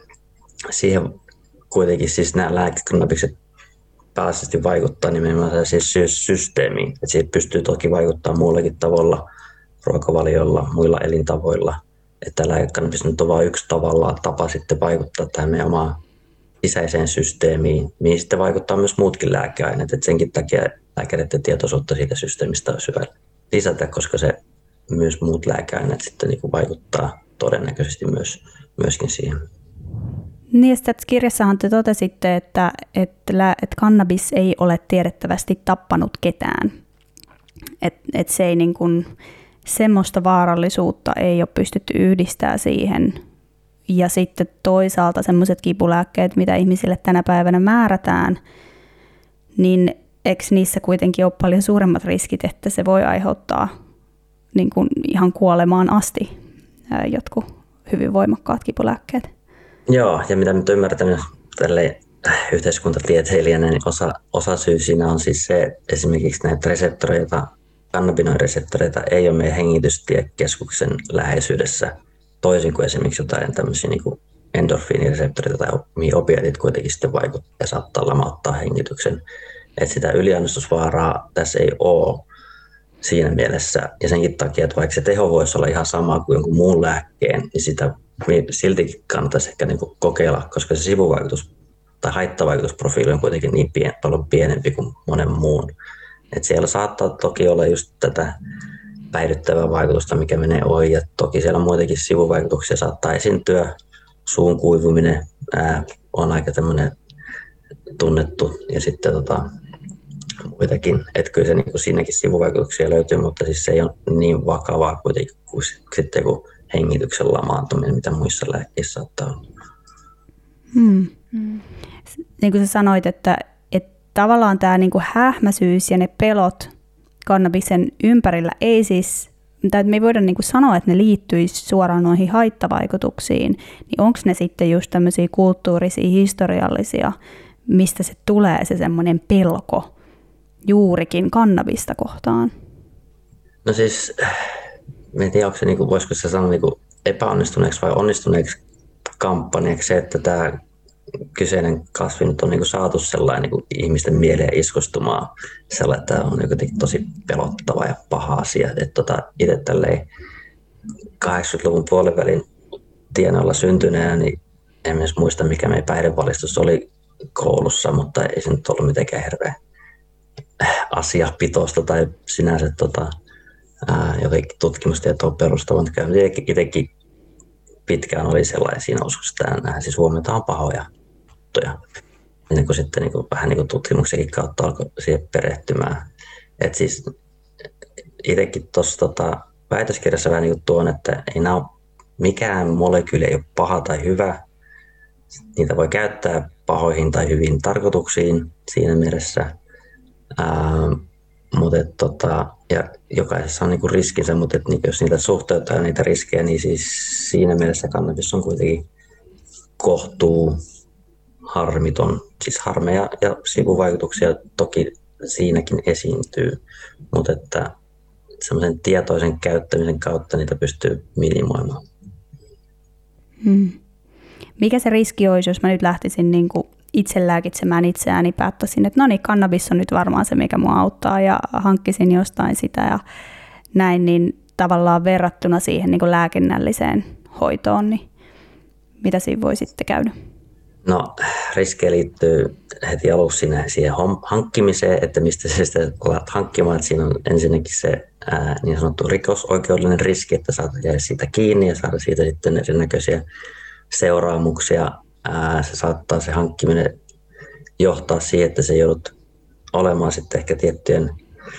[SPEAKER 1] siihen kuitenkin siis nämä lääkekannabikset pääasiallisesti vaikuttaa nimenomaan siis systeemiin. Että siitä pystyy toki vaikuttaa muullakin tavalla, ruokavaliolla, muilla elintavoilla. Että lääkekannabis nyt on vain yksi tapa sitten vaikuttaa tähän meidän omaan sisäiseen systeemiin, mihin sitten vaikuttaa myös muutkin lääkeaineet. Että senkin takia lääkäreiden tietoisuutta siitä systeemistä olisi hyvä lisätä, koska se myös muut lääkeaineet sitten niin kuin vaikuttaa todennäköisesti myöskin siihen.
[SPEAKER 3] Niin, ja kirjassahan te totesitte, että kannabis ei ole tiedettävästi tappanut ketään. Että se ei niin kuin, semmoista vaarallisuutta ei ole pystytty yhdistämään siihen. Ja sitten toisaalta semmoiset kipulääkkeet, mitä ihmisille tänä päivänä määrätään, niin eikö niissä kuitenkin ole paljon suuremmat riskit, että se voi aiheuttaa niin kuin ihan kuolemaan asti jotkut hyvin voimakkaat kipulääkkeet?
[SPEAKER 1] Joo, ja mitä nyt ymmärtänyt tälleen yhteiskuntatieteilijänä, niin osa syy siinä on siis se, esimerkiksi näitä reseptoreita, kannabinoireseptoreita ei ole meidän hengitystiekeskuksen läheisyydessä, toisin kuin esimerkiksi jotain tämmöisiä niin kuin endorfiinireseptoreita tai mihin opioidit kuitenkin sitten vaikuttaa ja saattaa lamauttaa hengityksen. Että sitä yliannostusvaaraa tässä ei ole siinä mielessä, ja senkin takia, että vaikka se teho voisi olla ihan sama kuin jonkun muun lääkkeen, niin sitä siltikin kannattaisi ehkä niin kuin kokeilla, koska se sivuvaikutus tai haittavaikutusprofiili on kuitenkin niin paljon pienempi kuin monen muun. Et siellä saattaa toki olla just tätä päihdyttävää vaikutusta, mikä menee ohi, ja toki siellä muitakin sivuvaikutuksia saattaa esiintyä. Suun kuivuminen on aika tämmöinen tunnettu, ja sitten muitakin, että kyllä se niin kuin siinäkin sivuvaikutuksia löytyy, mutta siis se ei ole niin vakavaa kuitenkin kuin sitten kun hengityksen lamaantuminen, mitä muissa lääkkeissä saattaa olla.
[SPEAKER 3] Niin kuin sä sanoit, että tavallaan tämä niin kuin hähmäisyys ja ne pelot kannabisen ympärillä ei siis, tai me ei voida niin kuin sanoa, että ne liittyisi suoraan noihin haittavaikutuksiin, niin onko ne sitten just tämmöisiä kulttuurisia, historiallisia, mistä se tulee se semmoinen pelko juurikin kannabista kohtaan?
[SPEAKER 1] No siis, en tiedä, onko se, voisiko se sanoa epäonnistuneeksi vai onnistuneeksi kampanjaksi se, että tämä kyseinen kasvi nyt on saatu sellainen ihmisten mieleen iskostumaan, sellainen, että tämä on jotenkin tosi pelottava ja paha asia. Itse tälleen 80-luvun puolivälin tienoilla syntyneenä, niin en myös muista, mikä meidän päihdevalistus oli koulussa, mutta ei se nyt ollut mitenkään hirveä asiapitoista tai sinänsä jotenkin tutkimustietoa perustava. Itsekin pitkään oli sellainen siinä uskossa, että nämä siis huomiotaan pahoja juttuja. Ennen kuin sitten vähän tutkimuksenkin kautta alkoi siihen perehtymään. Et siis itsekin tuossa väitöskirjassa vähän tuon, että ei mikään molekyyli ei ole paha tai hyvä. Niitä voi käyttää pahoihin tai hyviin tarkoituksiin siinä mielessä. Ja jokaisessa on riskinsä, mutta jos niitä suhteuttaa niitä riskejä, niin siis siinä mielessä kannabis on kuitenkin kohtuu harmiton. Siis harmeja ja sivuvaikutuksia toki siinäkin esiintyy, mutta että semmoisen tietoisen käyttämisen kautta niitä pystyy minimoimaan.
[SPEAKER 3] Mikä se riski olisi, jos mä nyt lähtisin itse lääkitsemään itseäni, päättäisin, että no niin, kannabis on nyt varmaan se, mikä mua auttaa ja hankkisin jostain sitä ja näin, niin tavallaan verrattuna siihen lääkinnälliseen hoitoon, niin mitä siinä voi sitten käydä?
[SPEAKER 1] No riskejä liittyy heti alussa siihen hankkimiseen, että mistä sä sitä alat hankkimaan, että siinä on ensinnäkin se niin sanottu rikosoikeudellinen riski, että saat jäädä siitä kiinni ja saada siitä sitten erinäköisiä seuraamuksia. se saattaa se hankkiminen johtaa siihen, että se joudut olemaan sitten ehkä tiettyjen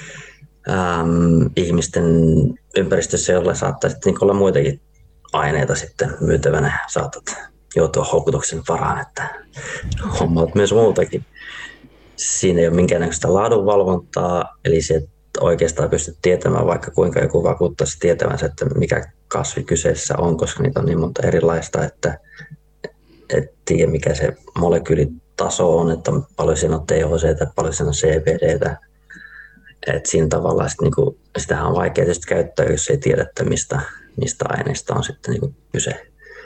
[SPEAKER 1] ihmisten ympäristössä, jolla saattaa sitten olla muitakin aineita sitten myytävänä. Saatat joutua houkutuksen varaan, että hommaat myös muutakin. Siinä ei ole minkäännäköistä laadunvalvontaa, eli se oikeastaan pystyt tietämään, vaikka kuinka joku vakuuttaisi tietävänsä, että mikä kasvi kyseessä on, koska niitä on niin monta erilaista, että et tiedä mikä se molekyylitaso on, että paljon siinä on THC, paljon siinä on CBD. Et siinä tavalla niinku, sitähän on vaikea tietysti käyttää, jos ei tiedä, että mistä aineista on sitten niinku kyse.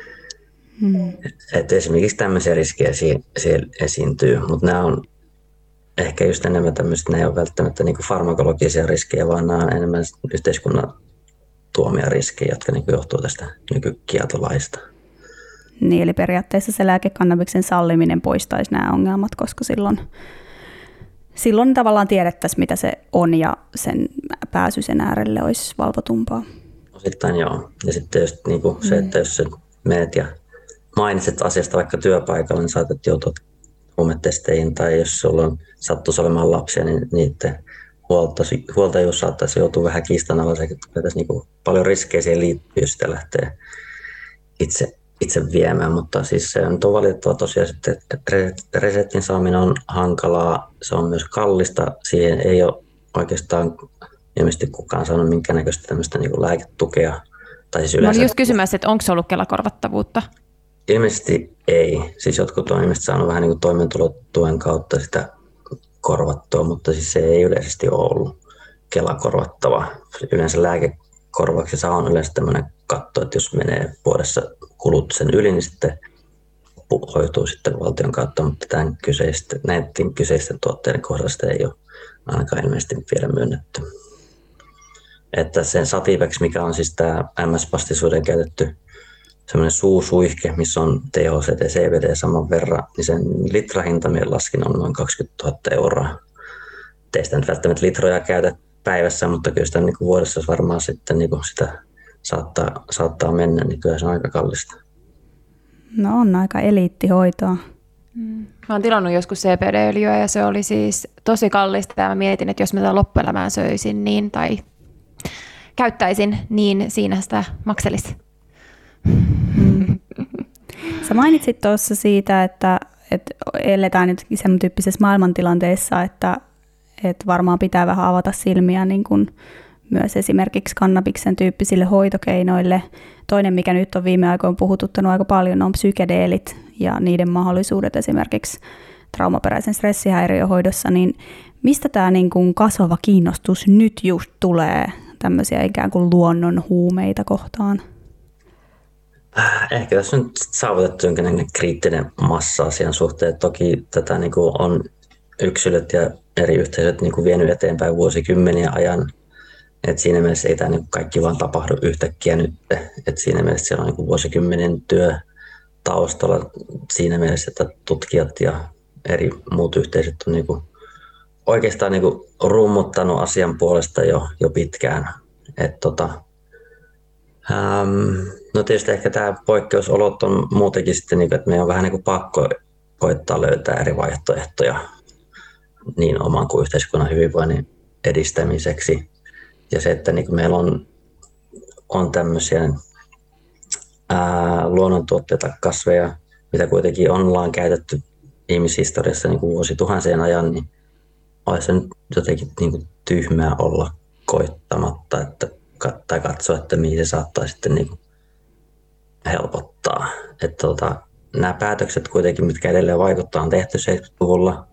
[SPEAKER 1] Et esimerkiksi tämmöisiä riskejä siellä esiintyy, mutta nämä on ehkä just enemmän tämmöiset, nämä ei ole välttämättä niinku farmakologisia riskejä, vaan nämä on enemmän yhteiskunnan tuomia riskejä, jotka niinku johtuu tästä nykykieltolaista.
[SPEAKER 3] Niin, eli periaatteessa se lääkekannabiksen salliminen poistaisi nämä ongelmat, koska silloin tavallaan tiedettäisiin, mitä se on, ja sen pääsy sen äärelle olisi valvotumpaa.
[SPEAKER 1] Osittain joo. Ja sitten just niinku se, että jos sä menet ja mainitset asiasta vaikka työpaikalla, niin saatat joutua huumetesteihin, tai jos sulla on sattuisi olemaan lapsia, niin niiden huoltajuus saattaisi joutua vähän kiistanalaiseksi, että tässä niinku paljon riskejä siihen liittyy, jos sitä lähtee itse viemään, mutta siis se on valitettava tosiaan, että reseptin saaminen on hankalaa, se on myös kallista, siihen ei ole oikeastaan ilmeisesti kukaan saanut minkäännäköistä tämmöistä niin kuin lääketukea. Tai siis yleensä,
[SPEAKER 2] just kysymässä, että onko se ollut Kela-korvattavuutta?
[SPEAKER 1] Ilmeisesti ei, siis jotkut on ilmeisesti saanut vähän niin kuin toimeentulotuen kautta sitä korvattua, mutta siis se ei yleisesti ole ollut Kela-korvattava. Yleensä lääkekorvauksessa on yleensä tämmöinen katto, että jos menee vuodessa kulut sen yli, niin sitten hoituu sitten valtion kautta, mutta näiden kyseisten tuotteiden kohdalla sitä ei ole ainakaan ilmeisesti vielä myönnetty. Että sen Sativex, mikä on siis tämä MS-pastisuuden käytetty semmoinen suusuihke, missä on THC ja CBD saman verran, niin sen litrahinta meidän laskin on noin 20 000 euroa. Ei sitä nyt välttämättä litroja käytä päivässä, mutta kyllä sitä niin kuin vuodessa varmaan sitten niin kuin sitä saattaa mennä, niin kyllä se on aika kallista.
[SPEAKER 3] No on aika eliittihoitoa.
[SPEAKER 2] Mä oon tilannut joskus CBD-öljyä ja se oli siis tosi kallista ja mä mietin, että jos mä tätä loppuelämään söisin niin, tai käyttäisin, niin siinä sitä makselisi.
[SPEAKER 3] Sä mainitsit tuossa siitä, että eletään nyt sen tyyppisessä maailmantilanteessa, että varmaan pitää vähän avata silmiä niin kuin myös esimerkiksi kannabiksen tyyppisille hoitokeinoille. Toinen, mikä nyt on viime aikoina puhututtanut aika paljon, on psykedeelit ja niiden mahdollisuudet esimerkiksi traumaperäisen stressihäiriöhoidossa. Niin mistä tämä niin kuin kasvava kiinnostus nyt just tulee tämmöisiä ikään kuin luonnon huumeita kohtaan?
[SPEAKER 1] Ehkä tässä on saavutettu jonkinlainen kriittinen massa asian suhteen. Toki tätä niin kuin on yksilöt ja eri yhteisöt niin kuin vienyt eteenpäin vuosikymmeniä ajan. Et siinä mielessä ei tämä niin kaikki vaan tapahdu yhtäkkiä nyt. Et siinä mielessä siellä on niin vuosikymmenen työ taustalla siinä mielessä, että tutkijat ja eri muut yhteisöt on niin oikeastaan niin rummuttanut asian puolesta jo pitkään. No tietysti ehkä tämä poikkeusolot on muutenkin sitten, että meidän on vähän niin pakko koittaa löytää eri vaihtoehtoja niin oman kuin yhteiskunnan hyvinvoinnin edistämiseksi. Ja se, että niin meillä on tämmöisiä luonnontuotteita, kasveja, mitä kuitenkin ollaan käytetty ihmishistoriassa niin vuosituhansien ajan, niin olisi nyt jotenkin niin tyhmää olla koittamatta tai katsoa, että mihin se saattaa sitten niin helpottaa. Että nämä päätökset kuitenkin, mitkä edelleen vaikuttaa, on tehty 70-luvulla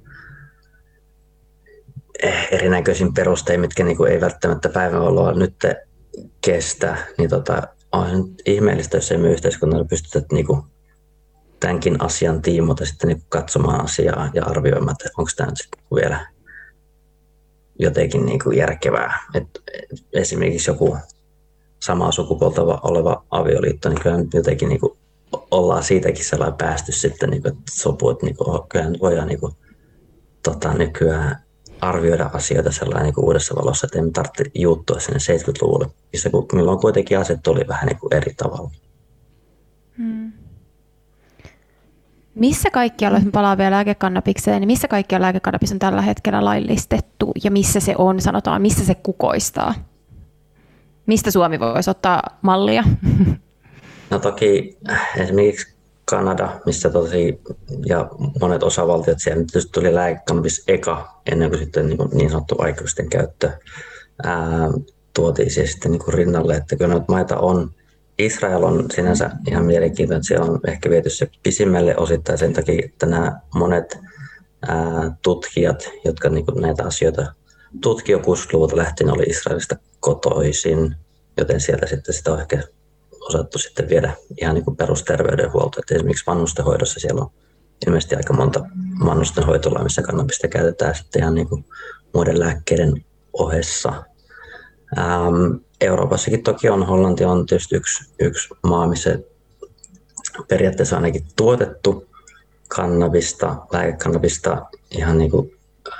[SPEAKER 1] erinäköisin perustein, mitkä niin ei välttämättä päivänvaloa nyt kestä, niin on nyt ihmeellistä, jos ei me yhteiskunnalla pystytä niin tämänkin asian tiimoilta sitten niin katsomaan asiaa ja arvioimaan, että onko tämä nyt vielä jotenkin niin järkevää. Esimerkiksi joku samaa sukupuolta oleva avioliitto, niin kyllä jotenkin niin ollaan siitäkin sellainen päästy sitten niin että sopu, että niin kyllä voidaan niin nykyään arvioida asioita sellainen niin uudessa valossa, että emme tarvitse juuttua sinne 70-luvulle, milloin kuitenkin asiat oli vähän niin eri tavalla.
[SPEAKER 2] Missä kaikkialla, jos me palaa vielä lääkekannabikseen, niin missä kaikkialla lääkekannabis on tällä hetkellä laillistettu ja missä se on, sanotaan, missä se kukoistaa? Mistä Suomi voisi ottaa mallia?
[SPEAKER 1] No toki esimerkiksi Kanada, missä ja monet osavaltiot siellä nyt tuli lääkekannabis eka ennen kuin sitten niin sanottu aikuisten käyttö tuotiin siihen sitten niin kuin rinnalle, että kyllä noita maita on. Israel on sinänsä ihan mielenkiintoinen, että siellä on ehkä viety se pisimmälle osittain sen takia, että nämä monet tutkijat, jotka niin kuin näitä asioita tutki jo 60-luvulta lähtien, oli Israelista kotoisin, joten sieltä sitten sitä on ehkä osattu sitten viedä ihan niin kuin perusterveydenhuolto. Että esimerkiksi vanhustenhoidossa siellä on ilmeisesti aika monta vanhustenhoitolaa, missä kannabista käytetään sitten ihan niin kuin muiden lääkkeiden ohessa. Euroopassakin toki on, Hollanti on tietysti yksi maa, missä periaatteessa on ainakin tuotettu lääkekannabista ihan niin kuin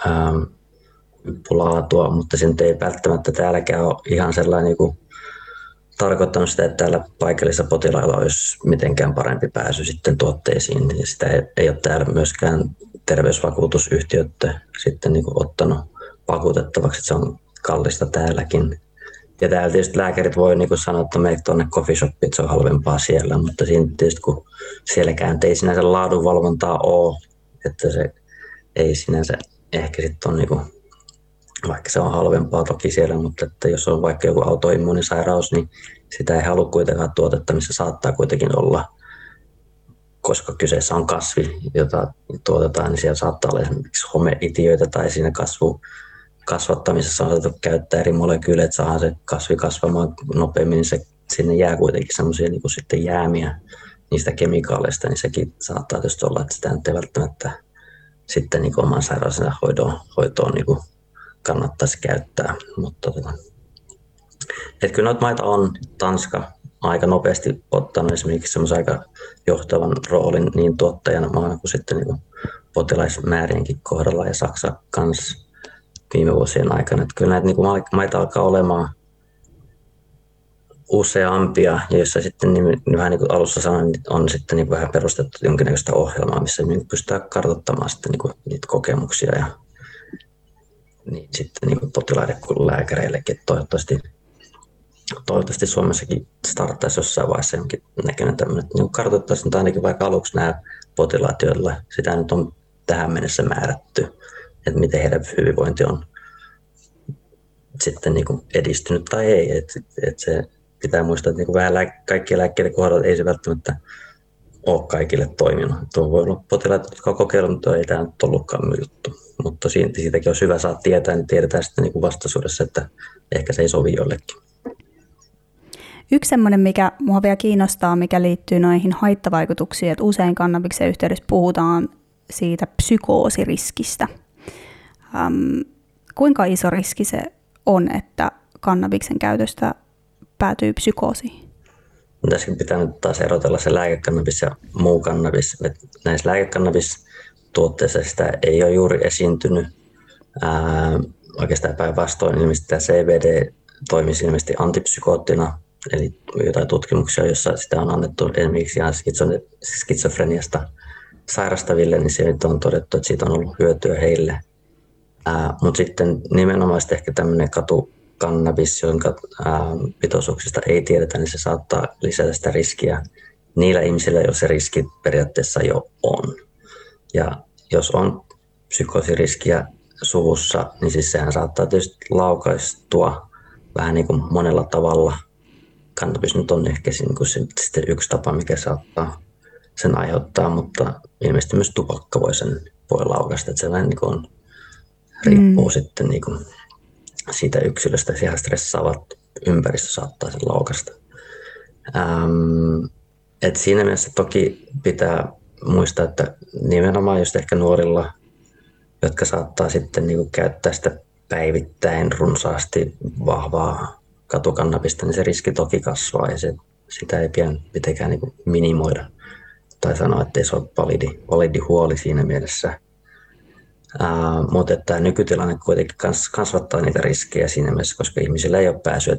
[SPEAKER 1] huippulaatua, mutta se nyt ei välttämättä täälläkään ole ihan sellainen niin kuin tarkoittanut sitä, että täällä paikallisilla potilailla olisi mitenkään parempi pääsy sitten tuotteisiin. Ja sitä ei ole täällä myöskään terveysvakuutusyhtiöt sitten niin kuin ottanut vakuutettavaksi, että se on kallista täälläkin. Ja täällä tietysti lääkärit voi niin kuin sanoa, että mene tuonne coffee shopiin, että se on halvempaa siellä, mutta siinä tietysti kun sielläkään ei sinänsä laadunvalvontaa ole, että se ei sinänsä ehkä sitten ole, niin kuin, vaikka se on halvempaa toki siellä, mutta että jos on vaikka joku autoimmuunisairaus, niin sitä ei halua kuitenkaan tuotetta, missä saattaa kuitenkin olla, koska kyseessä on kasvi, jota tuotetaan, niin siellä saattaa olla esimerkiksi homeitiöitä tai siinä kasvattamisessa on otettu käyttää eri molekyylejä, että saadaan se kasvi kasvamaan nopeammin, niin sinne jää kuitenkin semmoisia niin kuin sitten jäämiä niistä kemikaaleista, niin sekin saattaa tietysti olla, että sitä ei välttämättä sitten niin kuin oman sairausensa hoitoon niin kuin kannattaisi käyttää. Mutta että kyllä noita maita on, Tanska aika nopeasti ottanut esimerkiksi semmoisen aika johtavan roolin niin tuottajana maana kuin sitten niin kuin potilaismäärienkin kohdalla, ja Saksa kanssa viime vuosien aikana. Että kyllä näitä niin kuin maita alkaa olemaan useampia, ja joissa sitten vähän niin kuin alussa sanoin, niin on sitten niin kuin vähän perustettu jonkinnäköistä ohjelmaa, missä niin pystytään kartoittamaan sitten niin kuin niitä kokemuksia ja niin sitten niin kuin potilaille kuin lääkäreillekin. Toivottavasti Suomessakin starttaisi jossain vaiheessa jonkin näköinen tämmöinen, että niin kartoittaisi nyt ainakin vaikka aluksi nämä potilaat, joilla sitä nyt on tähän mennessä määrätty, että miten heidän hyvinvointi on sitten niin kuin edistynyt tai ei. Että se pitää muistaa, että niin kuin vähän kaikkien lääkkeiden kohdalla ei se välttämättä ole kaikille toiminut. Tuo voi olla potilaita, jotka on kokeillut, mutta ei tämä nyt ollutkaan juttu. Mutta siitäkin olisi hyvä saada tietää, niin tiedetään sitten niin kuin vastaisuudessa, että ehkä se ei sovi jollekin.
[SPEAKER 3] Yksi semmoinen, mikä minua vielä kiinnostaa, mikä liittyy noihin haittavaikutuksiin, että usein kannabiksen yhteydessä puhutaan siitä psykoosiriskistä. Kuinka iso riski se on, että kannabiksen käytöstä päätyy psykoosiin?
[SPEAKER 1] Tässäkin pitää nyt taas erotella se lääkekannabis ja muu kannabis. Näissä lääkekannabistuotteissa sitä ei ole juuri esiintynyt. Oikeastaan päinvastoin ilmeisesti tämä CBD toimisi ilmeisesti antipsykoottina, eli jotain tutkimuksia, joissa sitä on annettu esimerkiksi ihan skitsofreniasta sairastaville, niin se on todettu, että siitä on ollut hyötyä heille. Mutta sitten nimenomaan ehkä tämmöinen katukannabis, jonka pitoisuuksista ei tiedetä, niin se saattaa lisätä sitä riskiä niillä ihmisillä, joilla se riski periaatteessa jo on. Ja jos on psykoosiriskiä suvussa, niin siis sehän saattaa tietysti laukaistua vähän niin kuin monella tavalla. Kannabis nyt on ehkä sitten yksi tapa, mikä saattaa sen aiheuttaa, mutta ilmeisesti myös tupakka voi laukaista, että se vähän niin kuin on, riippuu sitten niin kuin siitä yksilöstä, että ihan stressaavat ympäristö saattaa sen laukaista. Et siinä mielessä toki pitää muistaa, että nimenomaan just ehkä nuorilla, jotka saattaa sitten niin kuin käyttää sitä päivittäin runsaasti vahvaa katukannabista, niin se riski toki kasvaa ja sitä ei pian mitenkään niin kuin minimoida tai sanoa, että ei se ole validi huoli siinä mielessä. Mutta tämä nykytilanne kuitenkin kasvattaa niitä riskejä siinä mielessä, koska ihmisillä ei ole pääsyä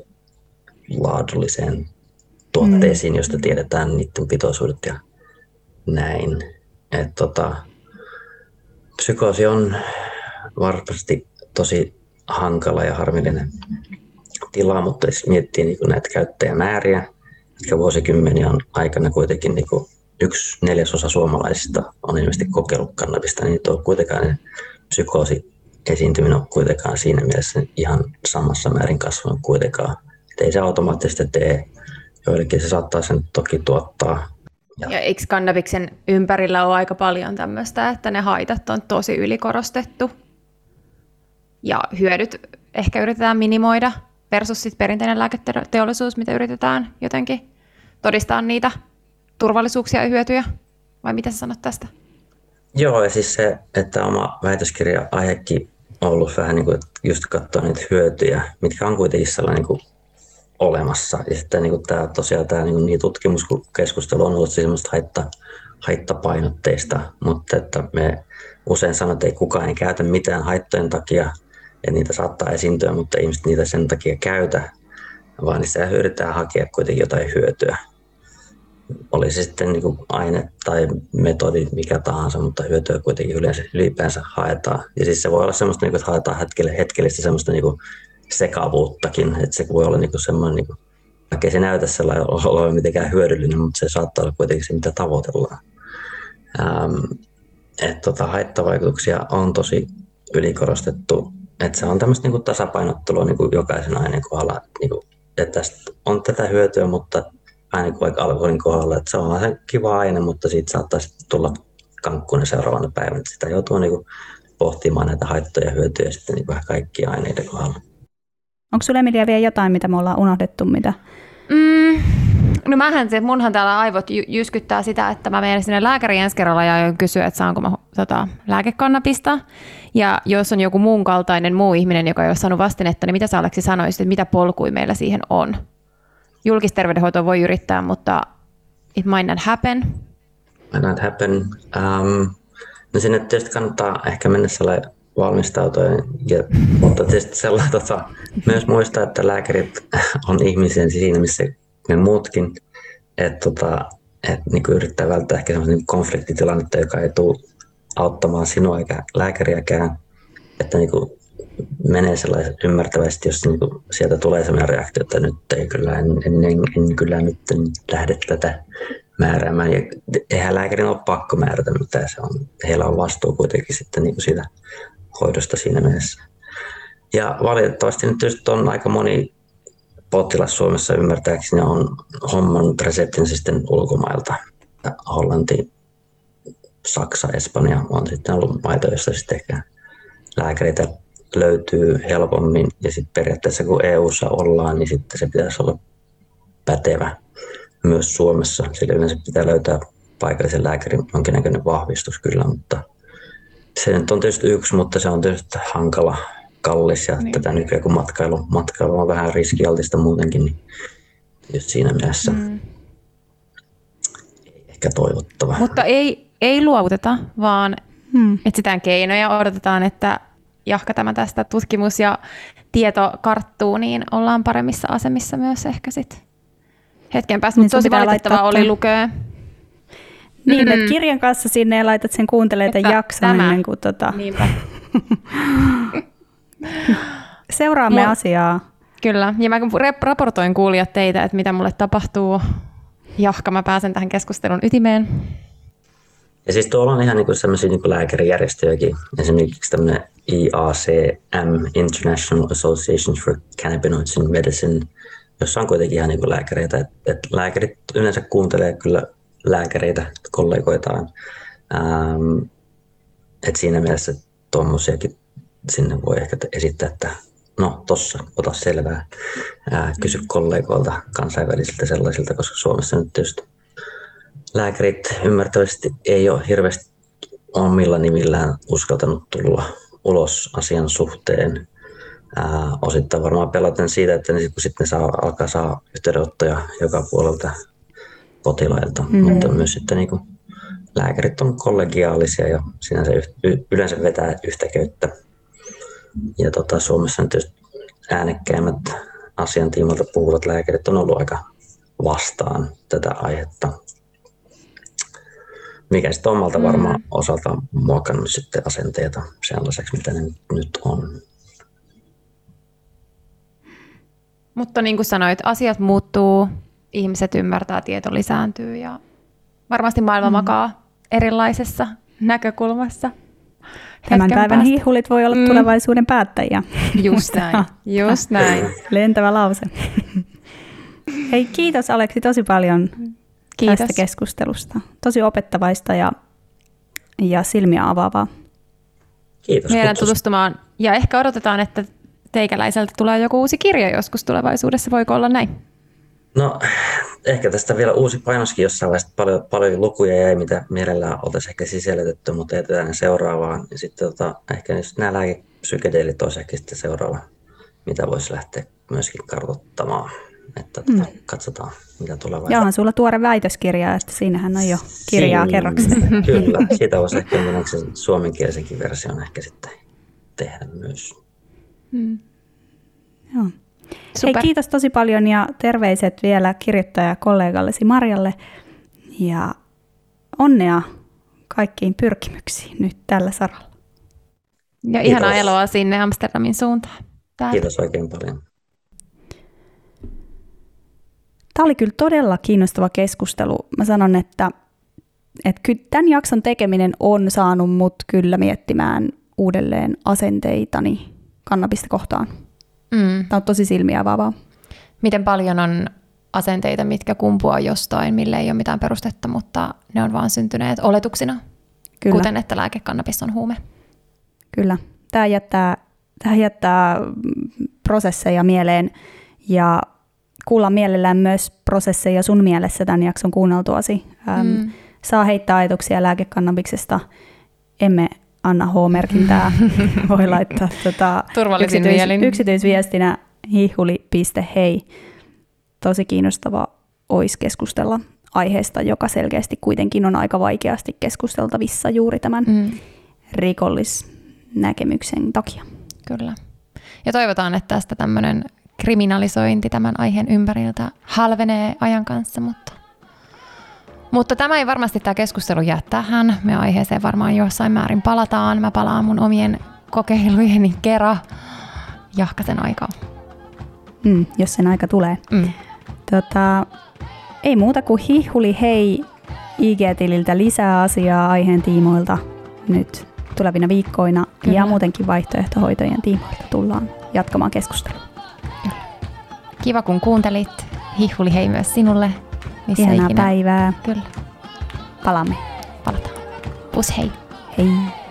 [SPEAKER 1] laadulliseen tuotteisiin, josta tiedetään niiden pitoisuudet ja näin. Psykoosi on varmasti tosi hankala ja harmillinen tila, mutta jos miettii niin näitä käyttäjämääriä, jotka vuosikymmenien aikana kuitenkin niin 1/4 suomalaisista on ilmeisesti kokeillut kannabista, niin tuo kuitenkaan psykoosi esiintyminen on kuitenkaan siinä mielessä ihan samassa määrin kasvanut kuitenkaan. Et ei se automaattisesti tee, joillekin se saattaa sen toki tuottaa.
[SPEAKER 2] Ja eikö kannabiksen ympärillä ole aika paljon tämmöistä, että ne haitat on tosi ylikorostettu ja hyödyt ehkä yritetään minimoida versus sit perinteinen lääketeollisuus, mitä yritetään jotenkin todistaa niitä turvallisuuksia ja hyötyjä? Vai mitä sä sanot tästä?
[SPEAKER 1] Joo, ja siis se, että oma väitöskirja-aihekin on ollut vähän niin kuin, että just katsoa niitä hyötyjä, mitkä on kuitenkin sellainen niin kuin olemassa. Ja sitten niin kuin tämä, tosiaan tämä niin tutkimuskeskustelu on ollut semmoista haittapainotteista, mutta että me usein sanotaan, että ei kukaan ei käytä mitään haittojen takia, ja niitä saattaa esiintyä, mutta ihmiset niitä sen takia käytä, vaan niistä yritetään hakea kuitenkin jotain hyötyä. Oli se sitten niin kuin aine tai metodi mikä tahansa, mutta hyötyä kuitenkin ylipäänsä haetaan. Ja siis se voi olla semmoista, että haetaan hetkellistä semmoista niin kuin sekavuuttakin, että se voi olla niin kuin semmoinen, niin kuin, vaikka ei se näytä sellainen olevan mitenkään hyödyllinen, mutta se saattaa olla kuitenkin se, mitä tavoitellaan. Haittavaikutuksia on tosi ylikorostettu, että se on tämmöistä niin kuin tasapainottelua niin kuin jokaisen aineen kohdalla, niin kuin, että tästä on tätä hyötyä, mutta aina kuin vaikka alkoholin kohdalla, että se on se kiva aine, mutta siitä saattaa tulla kankkuinen seuraavana päivänä. Sitä joutuu niin kuin pohtimaan näitä haittoja ja hyötyjä sitten niin kuin kaikkia aineiden kohdalla.
[SPEAKER 3] Onko sulla, Emilia, vielä jotain, mitä me ollaan unohdettu? Mitä?
[SPEAKER 2] No munhan täällä aivot jyskyttää sitä, että mä menen sinne lääkäriin ensi kerralla ja aion kysyä, että saanko mä lääkekannabista. Ja jos on joku muun kaltainen muu ihminen, joka ei ole saanut vastinetta, niin mitä sä, Aleksi, sanoisit, että mitä polkuja meillä siihen on? Julkisterveydenhoitoa voi yrittää, mutta it might not happen.
[SPEAKER 1] Might not happen. No sinne tietysti kannattaa ehkä mennä sellainen valmistautua, mutta tietysti sellainen myös muistaa, että lääkärit on ihmisiä siinä, missä me muutkin, että niin yrittää välttää ehkä sellaista niin konfliktitilannetta, joka ei tule auttamaan sinua eikä lääkäriäkään, että niin menee sellaisen ymmärtävästi, jos niin sieltä tulee sellainen reaktio, että nyt ei kyllä, en kyllä nyt lähde tätä määräämään. Ja eihän lääkärin ole pakko määrätä mitään, heillä on vastuu kuitenkin sitten niin siitä hoidosta siinä mielessä. Ja valitettavasti nyt tietysti on aika moni potilas Suomessa ymmärtääkseni on hommannut reseptin sitten ulkomailta. Hollanti, Saksa, Espanja on sitten ollut maita, joissa sitten ehkä lääkäreitä löytyy helpommin. Ja sitten periaatteessa kun EU:ssa ollaan, niin sitten se pitäisi olla pätevä myös Suomessa. Sillä yleensä pitää löytää paikallisen lääkärin jonkinnäköinen vahvistus kyllä, mutta se nyt on tietysti yksi, mutta se on tietysti hankala, kallis ja niin. Tätä nykyään kun matkailu on vähän riskialtista muutenkin, niin just siinä mielessä ehkä toivottava.
[SPEAKER 2] Mutta ei luovuteta, vaan etsitään keinoja, odotetaan, että jahka tämä tästä tutkimus ja tieto karttuu, niin ollaan paremmissa asemissa myös ehkä sitten hetken päästä, mutta tosi valitettavaa oli lukea.
[SPEAKER 3] Niin, että kirjan kanssa sinne ja laitat sen kuuntelemaan tämän jakson ennen kuin
[SPEAKER 2] Niinpä.
[SPEAKER 3] Seuraamme asiaa.
[SPEAKER 2] Kyllä, ja mä raportoin kuulijat teitä, että mitä mulle tapahtuu. Jahka mä pääsen tähän keskustelun ytimeen.
[SPEAKER 1] Ja siis tuolla on ihan niin sellaisia niin lääkärijärjestöjäkin, esimerkiksi tämmöinen IACM, International Association for Cannabinoids in Medicine, jossa on kuitenkin ihan niin lääkäreitä. Että lääkärit yleensä kuuntelee kyllä lääkäreitä, kollegoitaan. Että siinä mielessä tuommoisiakin sinne voi ehkä esittää, että no tossa, ota selvää, kysy kollegoilta kansainvälisiltä sellaisilta, koska Suomessa nyt tietysti lääkärit ymmärtävästi ei ole hirveästi omilla nimillään uskaltanut tulla ulos asian suhteen. Osittain varmaan pelaten siitä, että kun sitten alkaa saa yhteydenottoja joka puolelta potilailta, mutta myös sitten niin kuin lääkärit on kollegiaalisia ja sinänsä yleensä vetää yhtäköyttä. Ja Suomessa nyt tietysti äänekkäimmät asiantiimoilta puhuvat lääkärit on ollut aika vastaan tätä aihetta. mikä sitten omalta varmaan osaltaan muokannut sitten asenteita sellaiseksi, mitä ne nyt on.
[SPEAKER 2] Mutta niin kuin sanoit, asiat muuttuu, ihmiset ymmärtää, tieto lisääntyy ja varmasti maailma makaa erilaisessa näkökulmassa.
[SPEAKER 3] Tämän päivän hiihulit voi olla tulevaisuuden päättäjiä.
[SPEAKER 2] Just näin, just näin.
[SPEAKER 3] Lentävä lause. Hei, kiitos Aleksi tosi paljon tästä keskustelusta. Tosi opettavaista ja silmiä avaavaa.
[SPEAKER 1] Kiitos.
[SPEAKER 2] Meidän tutustumaan ja ehkä odotetaan, että teikäläiseltä tulee joku uusi kirja joskus tulevaisuudessa. Voiko olla näin?
[SPEAKER 1] No, ehkä tästä vielä uusi painoskin jossain vaiheessa. Paljon lukuja jäi, mitä mielellään oltaisiin ehkä sisällytetty, mutta jätetään ne seuraavaan. Ja sitten ehkä nämä lääkepsykedeelit olisi ehkä sitten seuraava, mitä voisi lähteä myöskin kartoittamaan. Että katsotaan, mitä tulevaisuudessa.
[SPEAKER 3] Joo, on sulla tuore väitöskirja, että siinähän on jo kirjaa kerroksena.
[SPEAKER 1] Kyllä, siitä voisi ehkä jonkinlaisen suomenkielisenkin version ehkä sitten tehdä myös.
[SPEAKER 3] Joo. Hei, kiitos tosi paljon ja terveiset vielä kirjoittajakollegallesi Marjalle ja onnea kaikkiin pyrkimyksiin nyt tällä saralla.
[SPEAKER 2] Ja ihanaa eloa sinne Amsterdamin suuntaan. Täältä.
[SPEAKER 1] Kiitos oikein paljon.
[SPEAKER 3] Tämä oli kyllä todella kiinnostava keskustelu. Mä sanon, että kyllä tämän jakson tekeminen on saanut mut kyllä miettimään uudelleen asenteitani kannabista kohtaan. Tämä on tosi silmiä avaavaa.
[SPEAKER 2] Miten paljon on asenteita, mitkä kumpuaa jostain, mille ei ole mitään perustetta, mutta ne on vaan syntyneet oletuksina, kyllä. Kuten että lääkekannabis on huume.
[SPEAKER 3] Kyllä. Tämä jättää prosesseja mieleen ja kuullaan mielellään myös prosesseja sun mielessä tämän jakson kuunneltuasi. Saa heittää ajatuksia lääkekannabiksesta. Emme anna H-merkintää. Voi laittaa yksityisviestinä hihuli.hei. Tosi kiinnostava olisi keskustella aiheesta, joka selkeästi kuitenkin on aika vaikeasti keskusteltavissa juuri tämän rikollisnäkemyksen takia.
[SPEAKER 2] Kyllä. Ja toivotaan, että tästä tämmöinen kriminalisointi tämän aiheen ympäriltä halvenee ajan kanssa, mutta tämä ei varmasti tämä keskustelu jää tähän. Me aiheeseen varmaan jossain määrin palataan. Mä palaan mun omien kokeilujeni kerran jahkaisen aikaa.
[SPEAKER 3] Jos sen aika tulee. Ei muuta kuin hihuli hei IG-tililtä lisää asiaa aiheen tiimoilta nyt tulevina viikkoina. Kyllä. Ja muutenkin vaihtoehtohoitojen tiimoilta tullaan jatkamaan keskustelua.
[SPEAKER 2] Kiva kun kuuntelit. Hihuli hei myös sinulle.
[SPEAKER 3] Ihanaa päivää.
[SPEAKER 2] Kyllä.
[SPEAKER 3] Palaamme.
[SPEAKER 2] Palataan. Pus hei.
[SPEAKER 3] Hei.